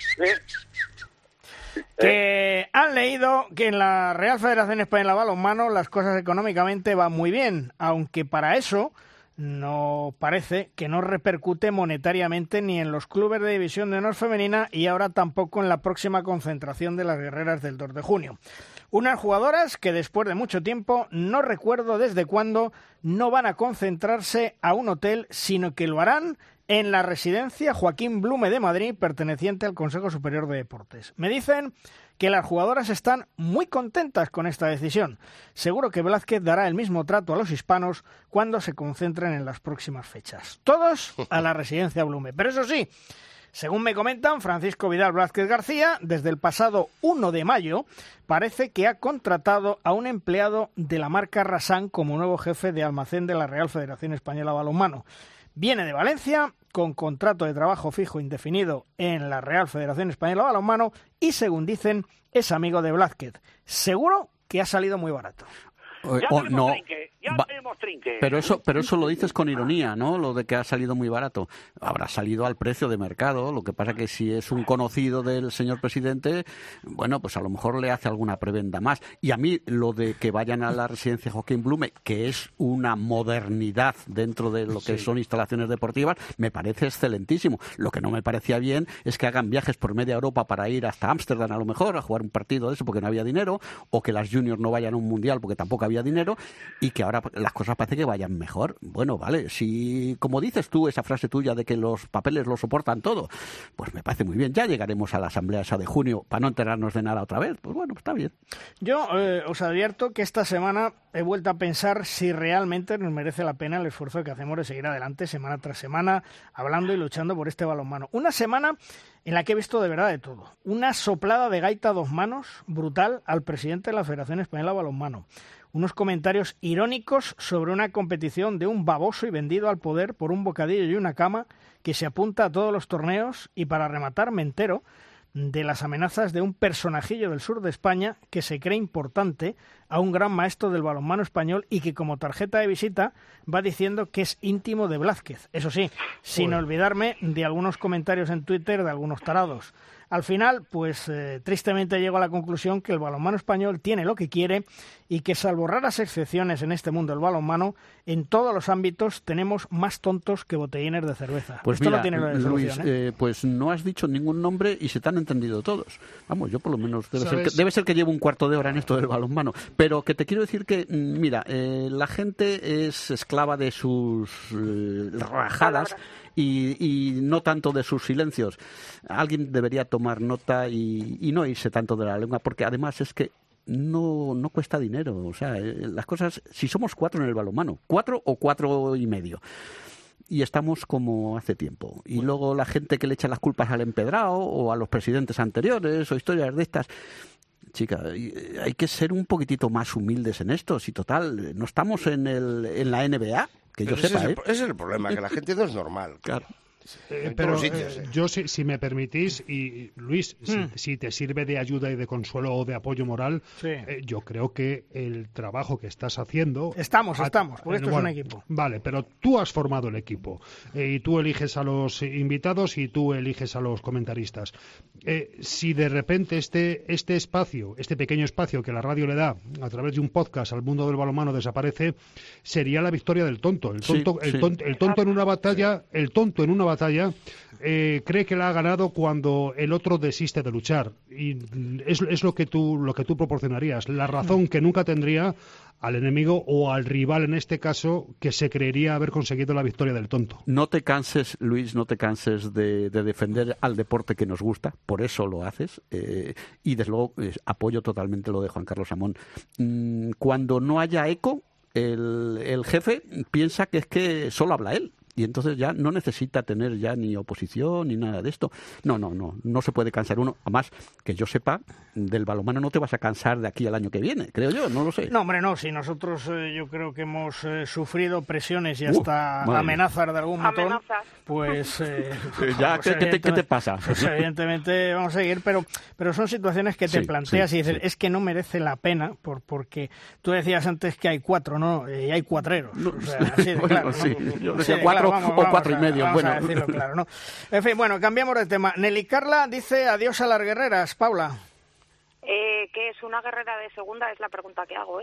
Que han leído que en la Real Federación Española de Balonmano las cosas económicamente van muy bien, aunque para eso no parece que no repercute monetariamente ni en los clubes de División de Honor femenina y ahora tampoco en la próxima concentración de las guerreras del 2 de junio. Unas jugadoras que después de mucho tiempo, no recuerdo desde cuándo, no van a concentrarse a un hotel, sino que lo harán en la residencia Joaquín Blume de Madrid, perteneciente al Consejo Superior de Deportes. Me dicen que las jugadoras están muy contentas con esta decisión. Seguro que Blázquez dará el mismo trato a los hispanos cuando se concentren en las próximas fechas. Todos a la residencia Blume. Pero eso sí, según me comentan, Francisco Vidal Blázquez García, desde el pasado 1 de mayo, parece que ha contratado a un empleado de la marca Rasan como nuevo jefe de almacén de la Real Federación Española de Balonmano. Viene de Valencia, con contrato de trabajo fijo indefinido en la Real Federación Española de Balonmano y, según dicen, es amigo de Blázquez. Seguro que ha salido muy barato. Tenemos trinque. Pero eso lo dices con ironía, ¿no? Lo de que ha salido muy barato. Habrá salido al precio de mercado. Lo que pasa que si es un conocido del señor presidente, bueno, pues a lo mejor le hace alguna prebenda más. Y a mí lo de que vayan a la residencia Joaquín Blume, que es una modernidad dentro de lo que son instalaciones deportivas, me parece excelentísimo. Lo que no me parecía bien es que hagan viajes por media Europa para ir hasta Ámsterdam a lo mejor a jugar un partido de eso porque no había dinero, o que las juniors no vayan a un mundial porque tampoco había dinero, y que ahora las cosas parece que vayan mejor. Bueno, vale, si como dices tú, esa frase tuya de que los papeles lo soportan todo, pues me parece muy bien. Ya llegaremos a la asamblea esa de junio para no enterarnos de nada otra vez. Pues bueno, está bien. Yo os advierto que esta semana he vuelto a pensar si realmente nos merece la pena el esfuerzo que hacemos de seguir adelante semana tras semana, hablando y luchando por este balonmano. Una semana en la que he visto de verdad de todo. Una soplada de gaita a 2 manos brutal al presidente de la Federación Española de Balonmano. Unos comentarios irónicos sobre una competición de un baboso y vendido al poder por un bocadillo y una cama que se apunta a todos los torneos, y para rematar me entero de las amenazas de un personajillo del sur de España que se cree importante a un gran maestro del balonmano español y que como tarjeta de visita va diciendo que es íntimo de Blázquez. Eso sí, sin olvidarme de algunos comentarios en Twitter de algunos tarados. Al final, pues tristemente llego a la conclusión que el balonmano español tiene lo que quiere y que, salvo raras excepciones en este mundo del balonmano, en todos los ámbitos tenemos más tontos que botellines de cerveza. Pues esto mira, no tiene solución, Luis, pues no has dicho ningún nombre y se te han entendido todos. Vamos, yo por lo menos debe ser que llevo un cuarto de hora en esto del balonmano. Pero que te quiero decir que, mira, la gente es esclava de sus rajadas y no tanto de sus silencios. Alguien debería tomar nota y no irse tanto de la lengua, porque además es que no cuesta dinero. O sea, las cosas, si somos 4 en el balonmano, 4 o 4 y medio, y estamos como hace tiempo. Y luego la gente que le echa las culpas al empedrado o a los presidentes anteriores o historias de estas. Chica, hay que ser un poquitito más humildes en esto. Si total, no estamos en la NBA, que yo sepa. Ese es el problema, que la gente no es normal. Claro. Pero yo, si me permitís, y Luis, si te sirve de ayuda y de consuelo o de apoyo moral, yo creo que el trabajo que estás haciendo... Estamos, porque esto es un equipo. Vale, pero tú has formado el equipo, y tú eliges a los invitados y tú eliges a los comentaristas. Si de repente este espacio, este pequeño espacio que la radio le da a través de un podcast al mundo del balonmano desaparece, sería la victoria del tonto. El tonto en una batalla, batalla, cree que la ha ganado cuando el otro desiste de luchar. Y es lo que tú proporcionarías. La razón que nunca tendría al enemigo o al rival, en este caso, que se creería haber conseguido la victoria del tonto. No te canses, Luis, no te canses de defender al deporte que nos gusta, por eso lo haces, y desde luego apoyo totalmente lo de Juan Carlos Amón. Cuando no haya eco, el jefe piensa que es que solo habla él. Y entonces ya no necesita tener ya ni oposición ni nada de esto. No se puede cansar uno. Además, que yo sepa, del balonmano no te vas a cansar de aquí al año que viene, creo yo, no lo sé. No, hombre, no, si nosotros yo creo que hemos sufrido presiones y hasta amenazas de algún montón, pues... ya, pues ¿qué te pasa? Pues evidentemente vamos a seguir, pero son situaciones que te planteas y dices, es que no merece la pena, porque tú decías antes que hay 4, ¿no? Y hay cuatreros. O sea, así de claro, ¿no? Yo decía 4 o 4 y medio. Vamos a decirlo claro, ¿no? En fin, bueno, cambiamos de tema. Nelly Carla dice adiós a las guerreras. Paula. ¿Qué es una guerrera de segunda? Es la pregunta que hago, ¿eh?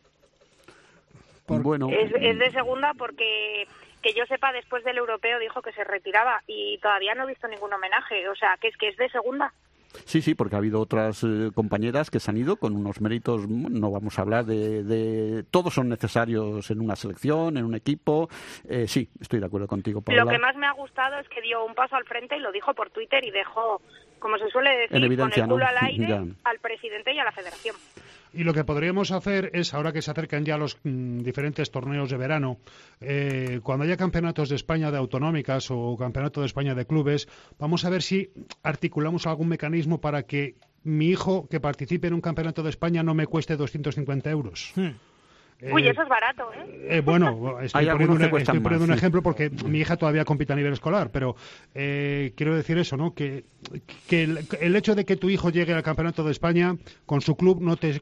Bueno. Es de segunda porque, que yo sepa, después del europeo dijo que se retiraba y todavía no he visto ningún homenaje. O sea, que es de segunda. Sí, porque ha habido otras compañeras que se han ido con unos méritos, no vamos a hablar de... Todos son necesarios en una selección, en un equipo. Sí, estoy de acuerdo contigo, Paula. Lo que más me ha gustado es que dio un paso al frente y lo dijo por Twitter y dejó, como se suele decir, con el culo al aire al presidente y a la federación. Y lo que podríamos hacer es, ahora que se acercan ya los diferentes torneos de verano, cuando haya campeonatos de España de autonómicas o campeonato de España de clubes, vamos a ver si articulamos algún mecanismo para que mi hijo que participe en un campeonato de España no me cueste 250 euros. Uy, eso es barato, ¿eh? Bueno, estoy poniendo un ejemplo porque mi hija todavía compite a nivel escolar, pero quiero decir eso, ¿no? Que el hecho de que tu hijo llegue al Campeonato de España con su club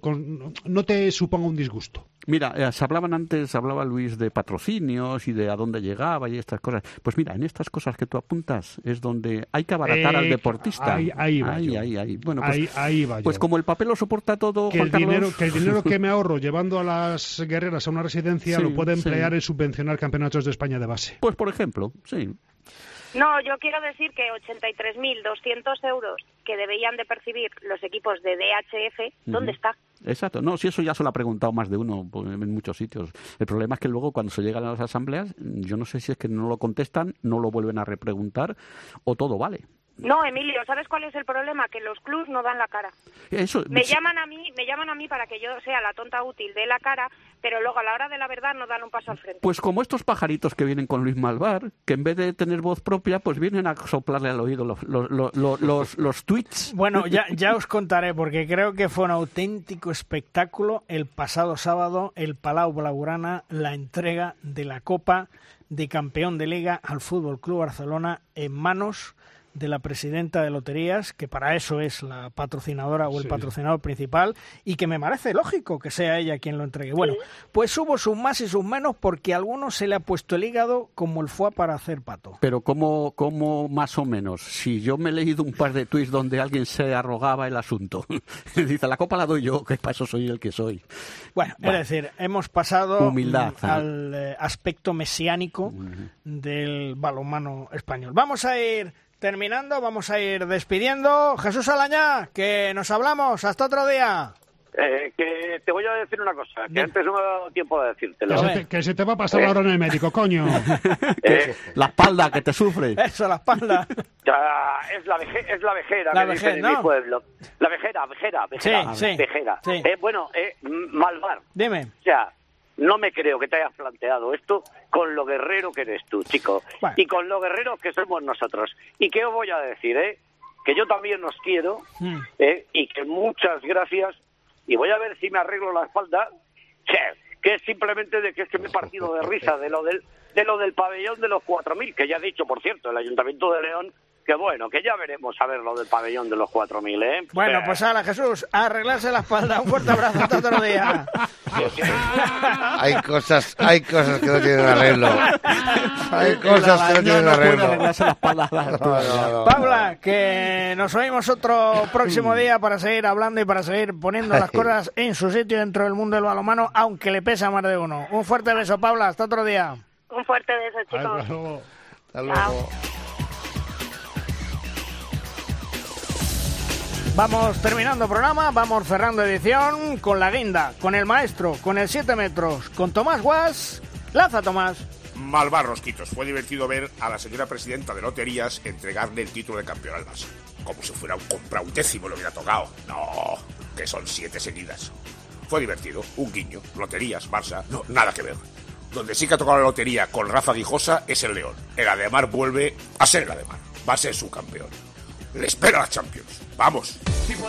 no te suponga un disgusto. Mira, hablaba Luis de patrocinios y de a dónde llegaba y estas cosas. Pues mira, en estas cosas que tú apuntas es donde hay que abaratar al deportista. Ahí va yo. Bueno, ahí va pues yo. Como el papel lo soporta todo, que Juan Carlos... el dinero que me ahorro llevando a las guerreras a una residencia lo puede emplear en subvencionar campeonatos de España de base. Pues por ejemplo, sí. No, yo quiero decir que 83.200 euros que deberían de percibir los equipos de DHF, ¿dónde está? Exacto, no, si eso ya se lo ha preguntado más de uno en muchos sitios. El problema es que luego cuando se llegan a las asambleas, yo no sé si es que no lo contestan, no lo vuelven a repreguntar o todo vale. No, Emilio, ¿sabes cuál es el problema? Que los clubs no dan la cara. Eso, me llaman a mí para que yo sea la tonta útil de la cara, pero luego a la hora de la verdad no dan un paso al frente. Pues como estos pajaritos que vienen con Luis Malvar, que en vez de tener voz propia, pues vienen a soplarle al oído los tweets. Bueno, ya os contaré, porque creo que fue un auténtico espectáculo el pasado sábado, el Palau Blaugrana, la entrega de la Copa de Campeón de Liga al Fútbol Club Barcelona en manos de la presidenta de Loterías, que para eso es la patrocinadora o el patrocinador principal, y que me parece lógico que sea ella quien lo entregue. Bueno, pues hubo sus más y sus menos, porque a algunos se le ha puesto el hígado como el foie para hacer pato. Pero ¿cómo más o menos? Si yo me he leído un par de tuits donde alguien se arrogaba el asunto. Dice, la copa la doy yo, que para eso soy el que soy. Bueno, es decir, hemos pasado humildad, al aspecto mesiánico del balonmano español. Vamos a ir terminando, vamos a ir despidiendo. Jesús Alañá, que nos hablamos. Hasta otro día. Que te voy a decir una cosa, que antes no me ha dado tiempo de decírtelo. Que se te va a pasar la hora en el médico, coño. La espalda, que te sufre. Eso, la espalda. Es la vejera, la me dicen en mi pueblo. La vejera. Sí. Bueno, Malvar. Dime. O sea, no me creo que te hayas planteado esto con lo guerrero que eres tú, chico. Bueno. Y con lo guerreros que somos nosotros. ¿Y qué os voy a decir, Que yo también os quiero, y que muchas gracias. Y voy a ver si me arreglo la espalda, que es simplemente de que es que me he partido de risa de lo del pabellón de los 4.000, que ya ha dicho, por cierto, el Ayuntamiento de León, que bueno, que ya veremos a ver lo del pabellón de los 4.000, Bueno, pues ahora, Jesús, a arreglarse la espalda. Un fuerte abrazo, hasta otro día. Hay cosas que no tienen arreglo. Hay cosas que no tienen arreglo. No. Paula, que nos oímos otro próximo día para seguir hablando y para seguir poniendo las cosas en su sitio dentro del mundo del balonmano, aunque le pesa más de uno. Un fuerte beso, Paula, hasta otro día. Un fuerte beso, chicos. Hasta luego. Vamos terminando programa, vamos cerrando edición con la guinda, con el maestro, con el 7 metros, con Tomás Guas. Lanza, Tomás. Malvar Rosquitos. Fue divertido ver a la señora presidenta de Loterías entregarle el título de campeón al Barça. Como si fuera un décimo le hubiera tocado. No, que son 7 seguidas. Fue divertido, un guiño. Loterías, Barça, no, nada que ver. Donde sí que ha tocado la lotería con Rafa Guijosa es el León. El Ademar vuelve a ser el Ademar. Va a ser su campeón. Le espera a la Champions. ¡Vamos!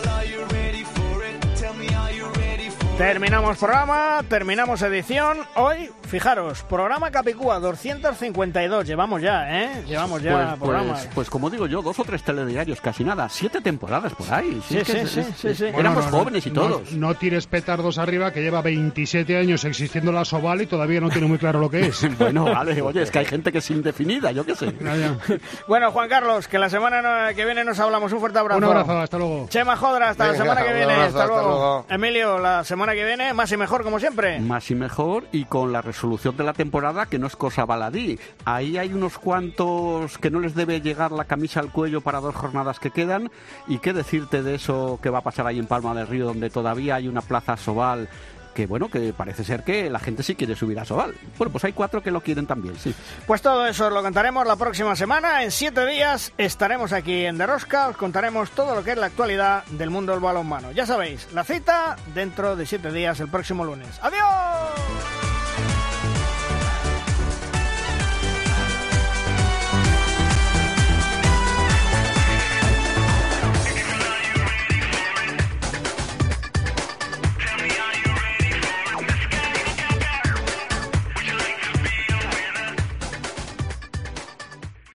Terminamos programa, terminamos edición. Hoy, fijaros, programa Capicúa 252. Llevamos ya, ¿eh? Llevamos ya programas. Pues como digo yo, 2 o 3 telediarios, casi nada. 7 temporadas por ahí. Sí. Éramos jóvenes y todos. No tires petardos arriba, que lleva 27 años existiendo la Soval y todavía no tiene muy claro lo que es. Bueno, vale, oye, es que hay gente que es indefinida, yo qué sé. Bueno, Juan Carlos, que la semana que viene nos hablamos. Un fuerte abrazo. Un abrazo, hasta luego. Chema Jodra, hasta la semana que viene. Abrazo, hasta luego. Emilio, la semana que viene, más y mejor como siempre. Más y mejor, y con la resolución de la temporada, que no es cosa baladí. Ahí hay unos cuantos que no les debe llegar la camisa al cuello para 2 jornadas que quedan. Y qué decirte de eso que va a pasar ahí en Palma del Río, donde todavía hay una plaza Sobal, que bueno, que parece ser que la gente sí quiere subir a Sobal. Bueno, pues hay 4 que lo quieren también, sí. Pues todo eso lo contaremos la próxima semana. En 7 días estaremos aquí en Derrosca. Os contaremos todo lo que es la actualidad del mundo del balonmano. Ya sabéis, la cita dentro de 7 días, el próximo lunes. ¡Adiós!